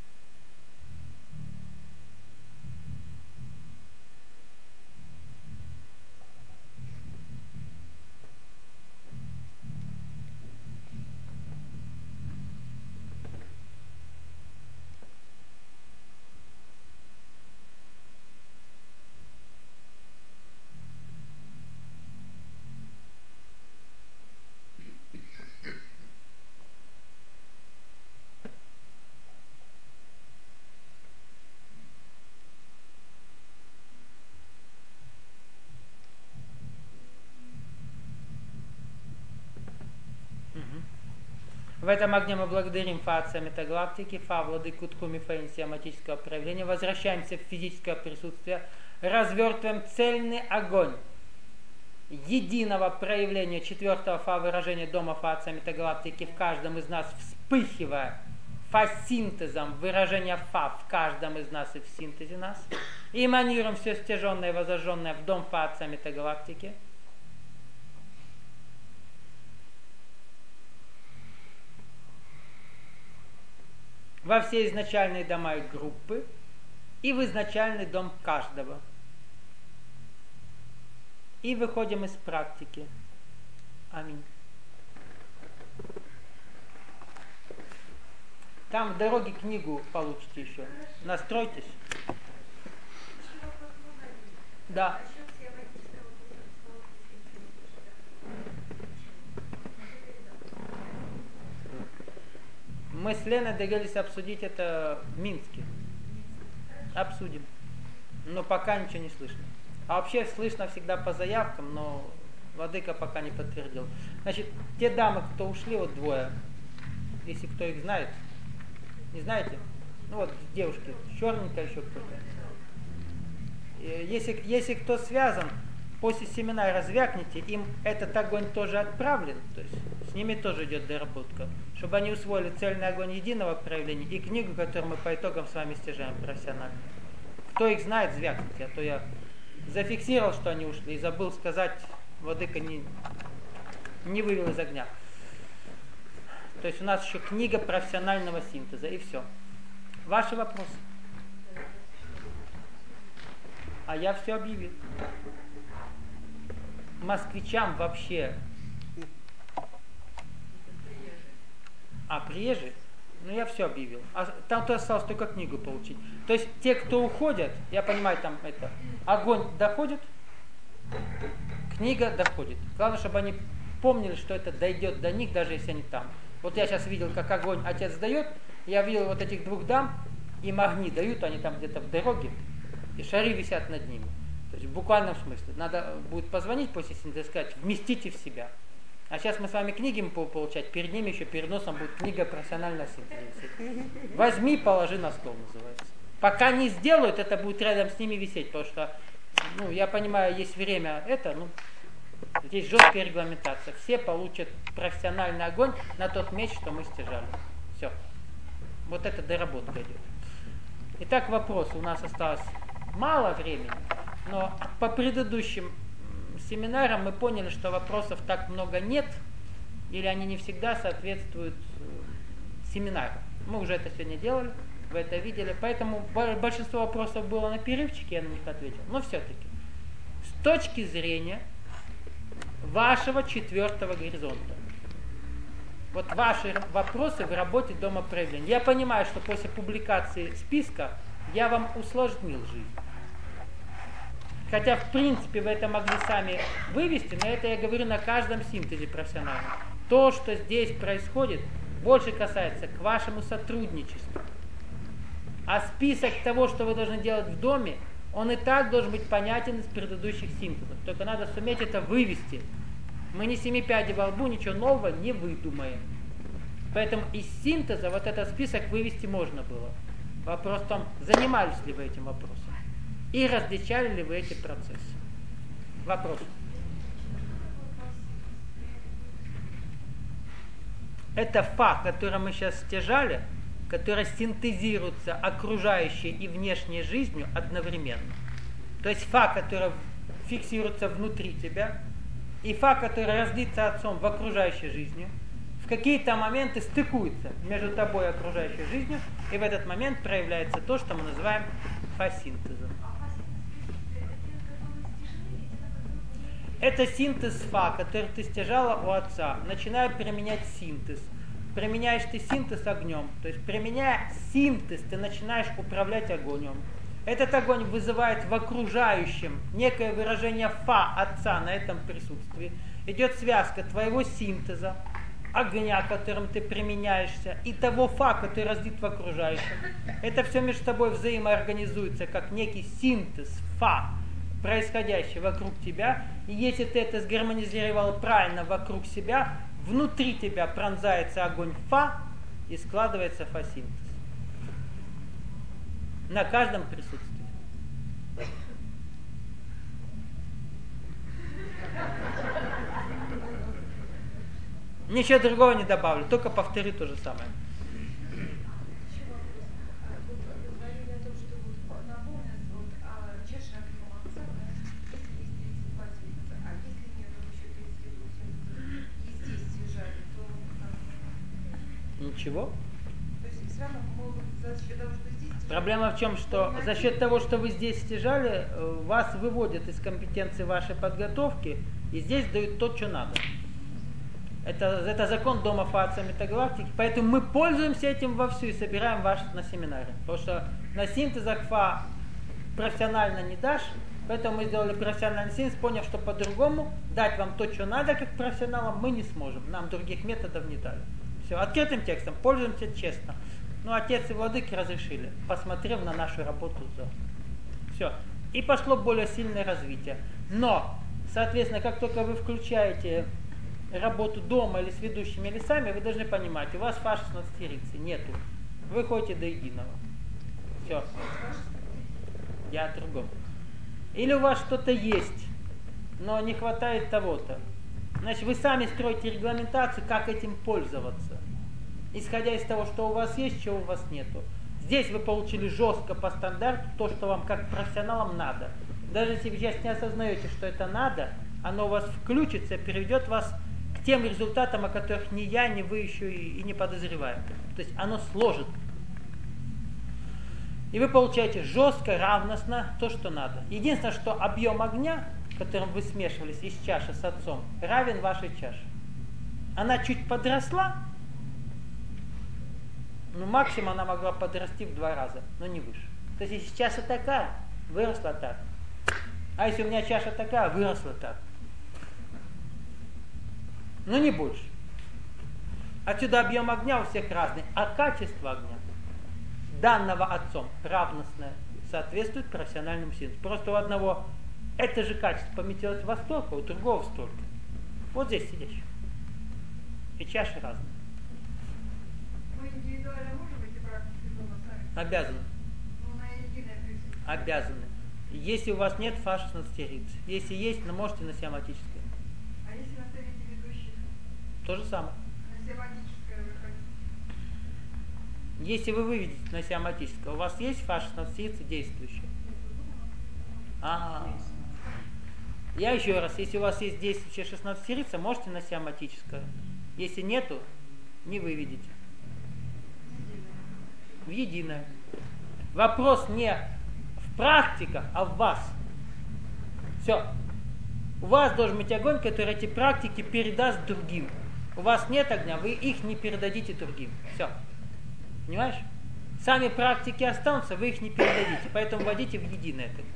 В этом огне мы благодарим Фа отца метагалактики, Фа владыку Ткуми Фейн сиаматического проявления, возвращаемся в физическое присутствие, развертываем цельный огонь единого проявления четвертого Фа выражения дома Фа отца метагалактики в каждом из нас, вспыхивая Фа-синтезом выражения Фа в каждом из нас и в синтезе нас, и эманируем все стяженное и возожженное в дом Фа отца метагалактики. Во все изначальные дома и группы и в изначальный дом каждого. И выходим из практики. Аминь. Там в дороге книгу получите еще. Настройтесь. Да. Мы с Леной договорились обсудить это в Минске. Обсудим. Но пока ничего не слышно. А вообще слышно всегда по заявкам, но владыка пока не подтвердил. Значит, те дамы, кто ушли, вот двое, если кто их знает, не знаете? Ну вот девушки, черненькая еще кто-то. Если, если кто связан, после семинара звякните, им этот огонь тоже отправлен, то есть с ними тоже идет доработка, чтобы они усвоили цельный огонь единого проявления и книгу, которую мы по итогам с вами стяжаем профессионально. Кто их знает, звякните, а то я зафиксировал, что они ушли, и забыл сказать, владыка не, не вывел из огня. То есть у нас еще книга профессионального синтеза, и все. Ваши вопросы? А я все объявил. Москвичам вообще... А, приезжие? Ну, я все объявил. А там-то осталось только книгу получить. То есть те, кто уходят, я понимаю, там это... Огонь доходит, книга доходит. Главное, чтобы они помнили, что это дойдет до них, даже если они там. Вот я сейчас видел, как огонь отец дает. Я видел вот этих двух дам, им огни дают, они там где-то в дороге, и шары висят над ними. То есть в буквальном смысле. Надо будет позвонить после синтеза, сказать, вместите в себя. А сейчас мы с вами книги будем получать, перед ними еще перед носом будет книга профессионального синтеза. Возьми, положи на стол, называется. Пока не сделают, это будет рядом с ними висеть, потому что, ну, я понимаю, есть время, это, ну, здесь жесткая регламентация. Все получат профессиональный огонь на тот меч, что мы стяжали. Все. Вот это доработка идет. Итак, вопрос. У нас осталось мало времени, но по предыдущим семинарам мы поняли, что вопросов так много нет, или они не всегда соответствуют семинару. Мы уже это сегодня делали, вы это видели, поэтому большинство вопросов было на перерывчике, я на них ответил. Но все-таки, с точки зрения вашего четвертого горизонта, вот ваши вопросы в работе дома проявления. Я понимаю, что после публикации списка я вам усложнил жизнь. Хотя, в принципе, вы это могли сами вывести, но это я говорю на каждом синтезе профессиональном. То, что здесь происходит, больше касается к вашему сотрудничеству. А список того, что вы должны делать в доме, он и так должен быть понятен из предыдущих синтезов. Только надо суметь это вывести Мы не семи пядей во лбу, ничего нового не выдумаем. Поэтому из синтеза вот этот список вывести можно было. Вопрос в том, занимались ли вы этим вопросом и различали ли вы эти процессы. Вопрос. Это фа, который мы сейчас стяжали, который синтезируется окружающей и внешней жизнью одновременно. То есть фа, который фиксируется внутри тебя, и фа, который разлится отцом в окружающей жизни, в какие-то моменты стыкуется между тобой и окружающей жизнью, и в этот момент проявляется то, что мы называем фа-синтезом. Это синтез фа, который ты стяжала у отца. Начинаю применять синтез. Применяешь ты синтез огнем. То есть, применяя синтез, ты начинаешь управлять огнем. Этот огонь вызывает в окружающем некое выражение фа отца на этом присутствии. Идет связка твоего синтеза, огня, которым ты применяешься, и того фа, который разлит в окружающем. Это все между собой взаимоорганизуется, как некий синтез фа, происходящий вокруг тебя. И если ты это сгармонизировал правильно вокруг себя, внутри тебя пронзается огонь фа и складывается фа-синтез. На каждом присутствии. Ничего другого не добавлю, только повтори то же самое. Ничего. Проблема в чем, что за счет того, что вы здесь стяжали, вас выводят из компетенции вашей подготовки и здесь дают то, что надо. Это, это закон дома Фаца Метагалактики, поэтому мы пользуемся этим вовсю и собираем вас на семинаре. Потому что на синтезах Фа профессионально не дашь, поэтому мы сделали профессиональный синтез, поняв, что по-другому дать вам то, что надо, как профессионалам, мы не сможем. Нам других методов не дали. Все, открытым текстом, пользуемся честно. Ну, отец и владыки разрешили, посмотрев на нашу работу за. Все. И пошло более сильное развитие. Но, соответственно, как только вы включаете работу дома или с ведущими, или сами, вы должны понимать, у вас фа шестнадцатерицы нету. Вы ходите до единого. Все. Я о другом. Или у вас что-то есть, но не хватает того-то. Значит, вы сами строите регламентацию, как этим пользоваться. Исходя из того, что у вас есть, чего у вас нету. Здесь вы получили жестко по стандарту то, что вам как профессионалам надо. Даже если вы сейчас не осознаете, что это надо, оно у вас включится, переведет вас к тем результатам, о которых ни я, ни вы еще и, и не подозреваем. То есть оно сложит. И вы получаете жестко, равностно то, что надо. Единственное, что объем огня, которым вы смешивались из чаши с отцом, равен вашей чаше. Она чуть подросла, но максимум она могла подрасти в два раза, но не выше. То есть если чаша такая, выросла так. А если у меня чаша такая, выросла так. Но не больше. Отсюда объем огня у всех разный, а качество огня, данного отцом, равностное, соответствует профессиональному синтезу. Просто у одного это же качество поместилось во столько, у другого в столько. Вот здесь сидящий. И чаши разные. Мы индивидуально можем эти практики дома ставить? Обязаны. Ну, на единое присутствие. Обязаны. Если у вас нет фа шестнадцатерицы. Если есть, но можете на сиаматическое. А если на совете ведущих? То же самое. На сиаматическое выходить? Если вы выведете на сиаматическое, у вас есть фа шестнадцатерица действующая? Ага. Я еще раз, если у вас есть действующая шестнадцатерица, можете на сиаматическое. Если нету, не выведите. В единое. Вопрос не в практиках, а в вас. Все. У вас должен быть огонь, который эти практики передаст другим. У вас нет огня, вы их не передадите другим. Все. Понимаешь? Сами практики останутся, вы их не передадите. Поэтому вводите в единое тогда.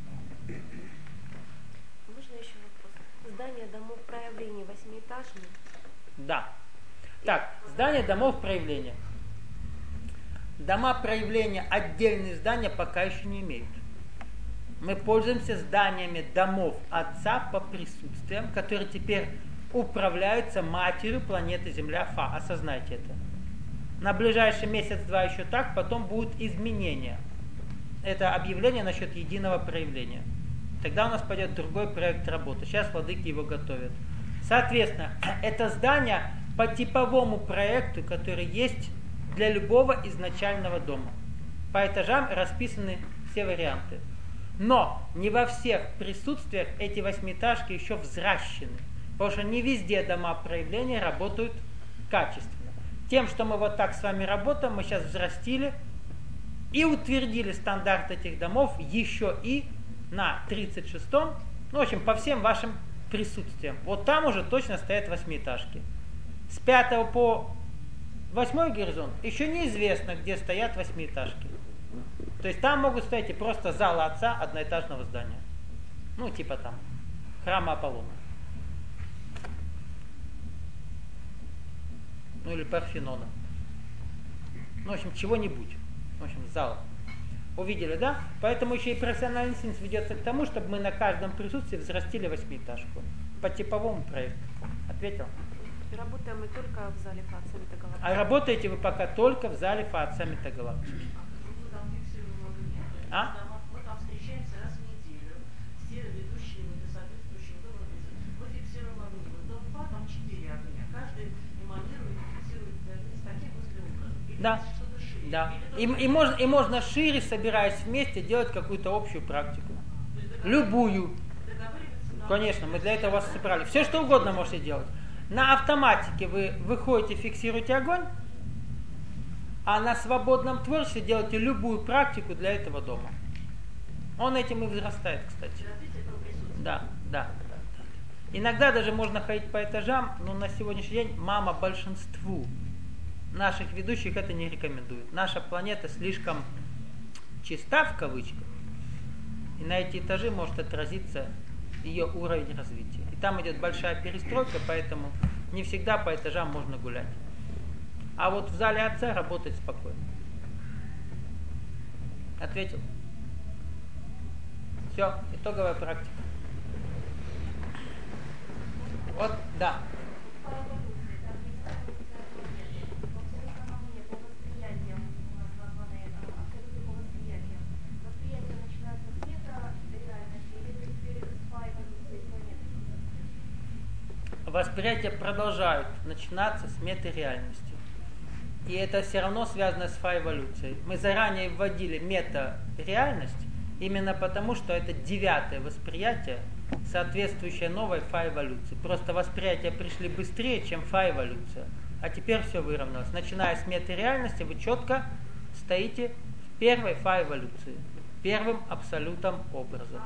Можно еще вопрос? Здание домов проявления восьмиэтажные? Да. Так, здание домов проявления. Дома проявления отдельные здания пока еще не имеют. Мы пользуемся зданиями домов отца по присутствиям, которые теперь управляются матерью планеты Земля Фа. Осознайте это. На ближайший месяц-два еще так, потом будут изменения. Это объявление насчет единого проявления. Тогда у нас пойдет другой проект работы. Сейчас владыки его готовят. Соответственно, это здание по типовому проекту, который есть для любого изначального дома. По этажам расписаны все варианты. Но не во всех присутствиях эти восьмиэтажки еще взращены. Потому что не везде дома проявления работают качественно. Тем, что мы вот так с вами работаем, мы сейчас взрастили и утвердили стандарт этих домов еще и на тридцать шестом, ну, в общем, по всем вашим присутствиям. Вот там уже точно стоят восьмиэтажки. С пятого по восьмой горизонт еще неизвестно, где стоят восьмиэтажки. То есть там могут стоять и просто залы отца одноэтажного здания. Ну, типа там, храма Аполлона. Ну, или Парфенона. Ну, в общем, чего-нибудь. В общем, зал. Увидели, да? Поэтому еще и профессиональный синс ведется к тому, чтобы мы на каждом присутствии взрастили восьмиэтажку. По типовому проекту. Ответил? Работаем мы только в зале Фа Метагалактики. А работаете вы пока только в зале Фа Метагалактики. А? Мы там встречаемся раз в неделю. Все ведущие вот, соответствующие дома. Мы фиксируем огни. Дом Фа, там четыре огня. Каждый эманирует и фиксирует огни с таким мыслеобразом. Или да. что-то шире. Да. И, и, можно, и можно шире, собираясь вместе, делать какую-то общую практику. Любую. Конечно, мы для этого вас собрали. Все, что угодно можете делать. На автоматике вы выходите, фиксируете огонь, а на свободном творчестве делаете любую практику для этого дома. Он этим и возрастает, кстати. Да, да, да, да. Иногда даже можно ходить по этажам, но на сегодняшний день мама большинству наших ведущих это не рекомендует. Наша планета слишком чиста, в кавычках, и на эти этажи может отразиться ее уровень развития. И там идет большая перестройка, поэтому не всегда по этажам можно гулять. А вот в зале отца работать спокойно. Ответил? Все, итоговая практика. Вот, да. Восприятия продолжают начинаться с мета-реальности. И это все равно связано с фа-эволюцией. Мы заранее вводили мета-реальность именно потому, что это девятое восприятие, соответствующее новой фа-эволюции. Просто восприятия пришли быстрее, чем фа-эволюция. А теперь все выровнялось. Начиная с мета-реальности, вы четко стоите в первой фа-эволюции, первым абсолютным образом.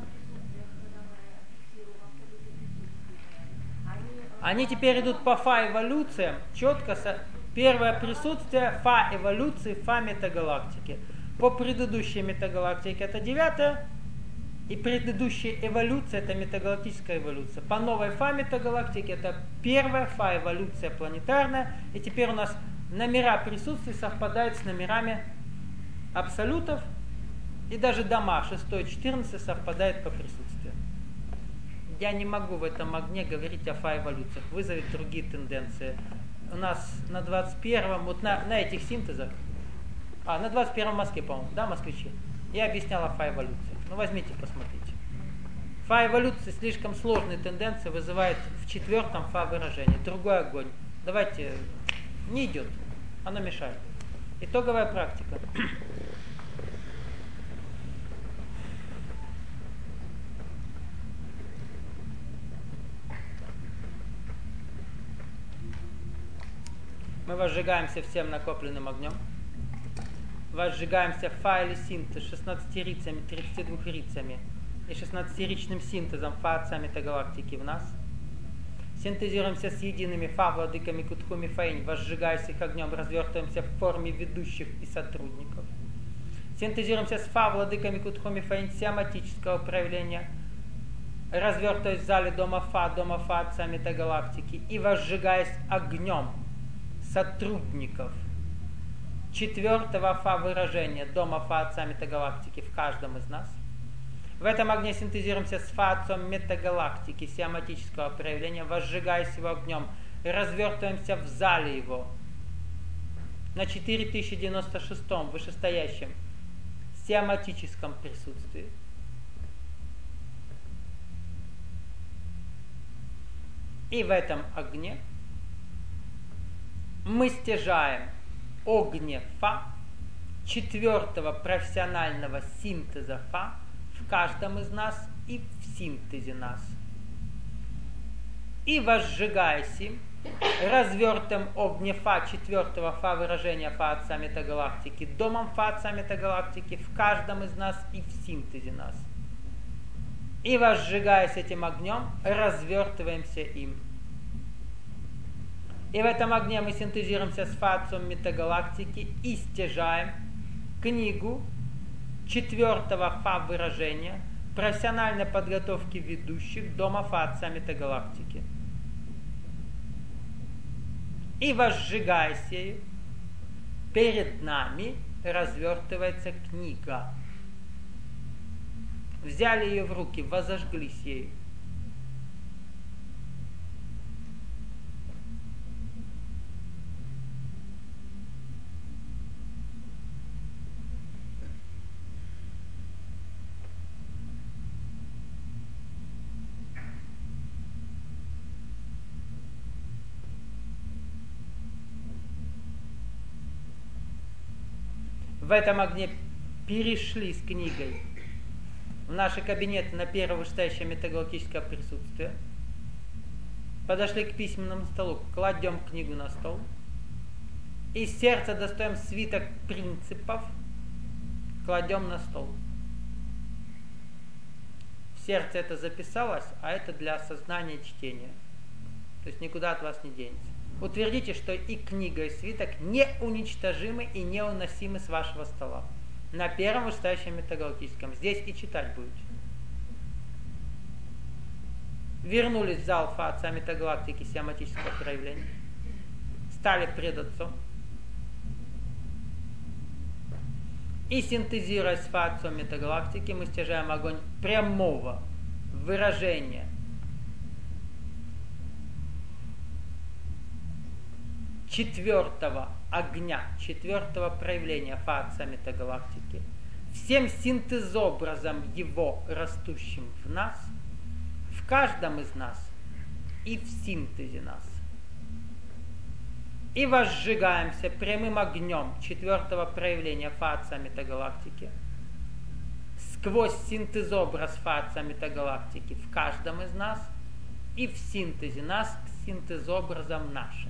Они теперь идут по фа-эволюциям, четко. Со... Первое присутствие фа-эволюции, фа-метагалактики. По предыдущей метагалактике это девятая, и предыдущая эволюция это метагалактическая эволюция. По новой фа-метагалактике это первая фа-эволюция планетарная, и теперь у нас номера присутствия совпадают с номерами абсолютов, и даже дома шестой и четырнадцатый совпадают по присутствию. Я не могу в этом огне говорить о фа-эволюциях, вызовет другие тенденции. У нас на двадцать первом, вот на, на этих синтезах, а, на двадцать первом в Москве, по-моему, да, москвичи, я объяснял о фа-эволюциях. Ну, возьмите, посмотрите. Фа-эволюция слишком сложные тенденции вызывает в четвертом фа-выражении. Другой огонь. Давайте, не идет, оно мешает. Итоговая практика. Мы возжигаемся всем накопленным огнем. Возжигаемся в файле синтез шестнадцатирицами, тридцатидвухрицами и шестнадцатиричным синтезом фа метагалактики в нас. Синтезируемся с едиными фа-владыками Кутхуми Фаинь, возжигаясь их огнем, развертываемся в форме ведущих и сотрудников. Синтезируемся с фа-владыками Кутхуми Фаинь сиаматического проявления, развертываясь в зале дома Фа, дома Фа Отца Метагалактики и возжигаясь огнем сотрудников четвертого фа-выражения дома Фа Отца Метагалактики в каждом из нас. В этом огне синтезируемся с фа-отцом метагалактики, сиаматического проявления, возжигаясь его огнем, и развертываемся в зале его. На четыре тысячи девяносто шестом вышестоящем сиаматическом присутствии. И в этом огне мы стяжаем огне Фа, четвертого профессионального синтеза Фа в каждом из нас и в синтезе нас. И возжигаясь им, развертым огне Фа, четвертого Фа выражения Фа Отца Метагалактики, домом Фа Отца Метагалактики в каждом из нас и в синтезе нас. И возжигаясь этим огнем, развертываемся им. И в этом огне мы синтезируемся с Фа Отцом Метагалактики и стяжаем книгу четвертого Фа выражения профессиональной подготовки ведущих дома Фа Отца Метагалактики. И возжигаясь ею, перед нами развертывается книга. Взяли ее в руки, возожглись ею. В этом огне перешли с книгой в наши кабинеты на первое вышестоящее метагалактическое присутствие. Подошли к письменному столу, кладем книгу на стол. Из сердца достаем свиток принципов, кладем на стол. В сердце это записалось, а это для осознания чтения. То есть никуда от вас не денется. Утвердите, что и книга, и свиток неуничтожимы и неуносимы с вашего стола. На первом вышестоящем метагалактическом. Здесь и читать будете. Вернулись в зал Фа Отца Метагалактики сиаматического проявления. Стали пред Отцом. И синтезируя с Фа Отцом Метагалактики, мы стяжаем огонь прямого выражения четвертого огня, четвертого проявления Фа Отца Метагалактики, всем синтезобразом его, растущим в нас, в каждом из нас и в синтезе нас. И возжигаемся прямым огнем четвертого проявления Фа Отца Метагалактики сквозь синтезобраз Фа Отца Метагалактики в каждом из нас и в синтезе нас с синтезобразом нашим.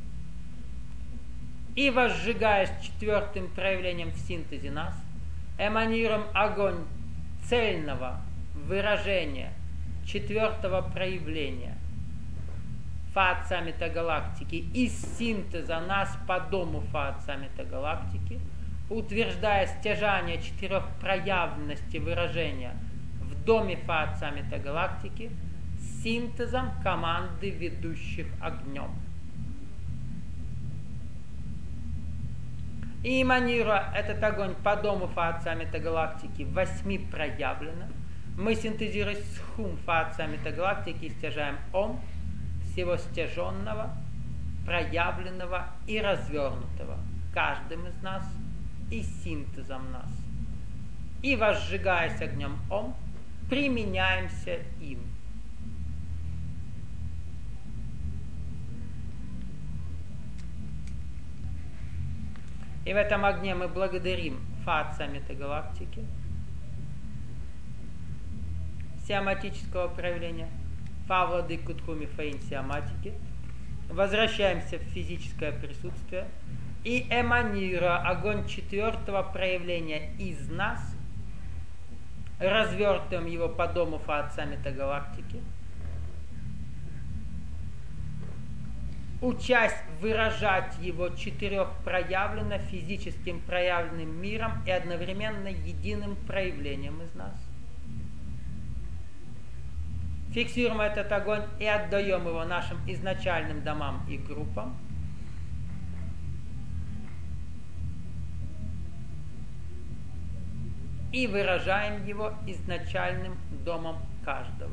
И возжигаясь четвертым проявлением в синтезе нас, эманируем огонь цельного выражения четвертого проявления Фа Отца Метагалактики из синтеза нас по дому Фа Отца Метагалактики, утверждая стяжание четырех проявленностей выражения в доме Фа Отца Метагалактики с синтезом команды ведущих огнем. И эманируя этот огонь по дому Фа Отца Метагалактики восьми проявленно, мы синтезируем с хум Фа Отца Метагалактики и стяжаем Ом всего стяженного, проявленного и развернутого каждым из нас и синтезом нас. И возжигаясь огнем Ом, применяемся им. И в этом огне мы благодарим Фа Отца Метагалактики, сиаматического проявления, Фа Владыку Тхуми Фаин сиаматики, возвращаемся в физическое присутствие и эманируя огонь четвертого проявления из нас, развертываем его по дому Фа Отца Метагалактики, учась выражать его четырехпроявленно физическим проявленным миром и одновременно единым проявлением из нас. Фиксируем этот огонь и отдаем его нашим изначальным домам и группам. и выражаем его изначальным домом каждого.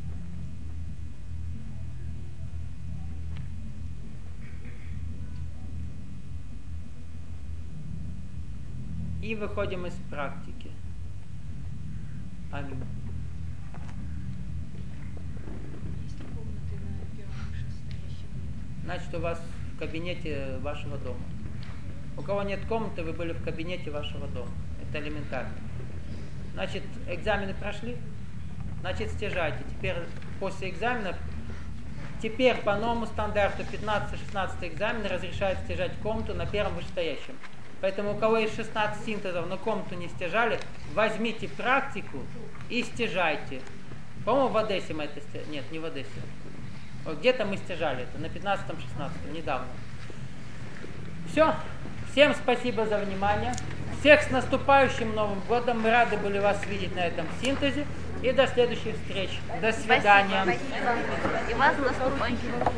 И выходим из практики. Аминь. Значит, у вас в кабинете вашего дома. У кого нет комнаты, вы были в кабинете вашего дома. Это элементарно. Значит, экзамены прошли, значит, стяжайте. Теперь после экзаменов, теперь по новому стандарту пятнадцатый-шестнадцатый экзамен разрешают стяжать комнату на первом вышестоящем. Поэтому у кого есть шестнадцать синтезов, но комнату не стяжали, возьмите практику и стяжайте. По-моему, в Одессе мы это стяжали. Нет, не в Одессе. Вот где-то мы стяжали это, на пятнадцатом-шестнадцатом, недавно. Все. Всем спасибо за внимание. Всех с наступающим Новым годом. Мы рады были вас видеть на этом синтезе. И до следующих встреч. До свидания. Спасибо. И вас с наступающим.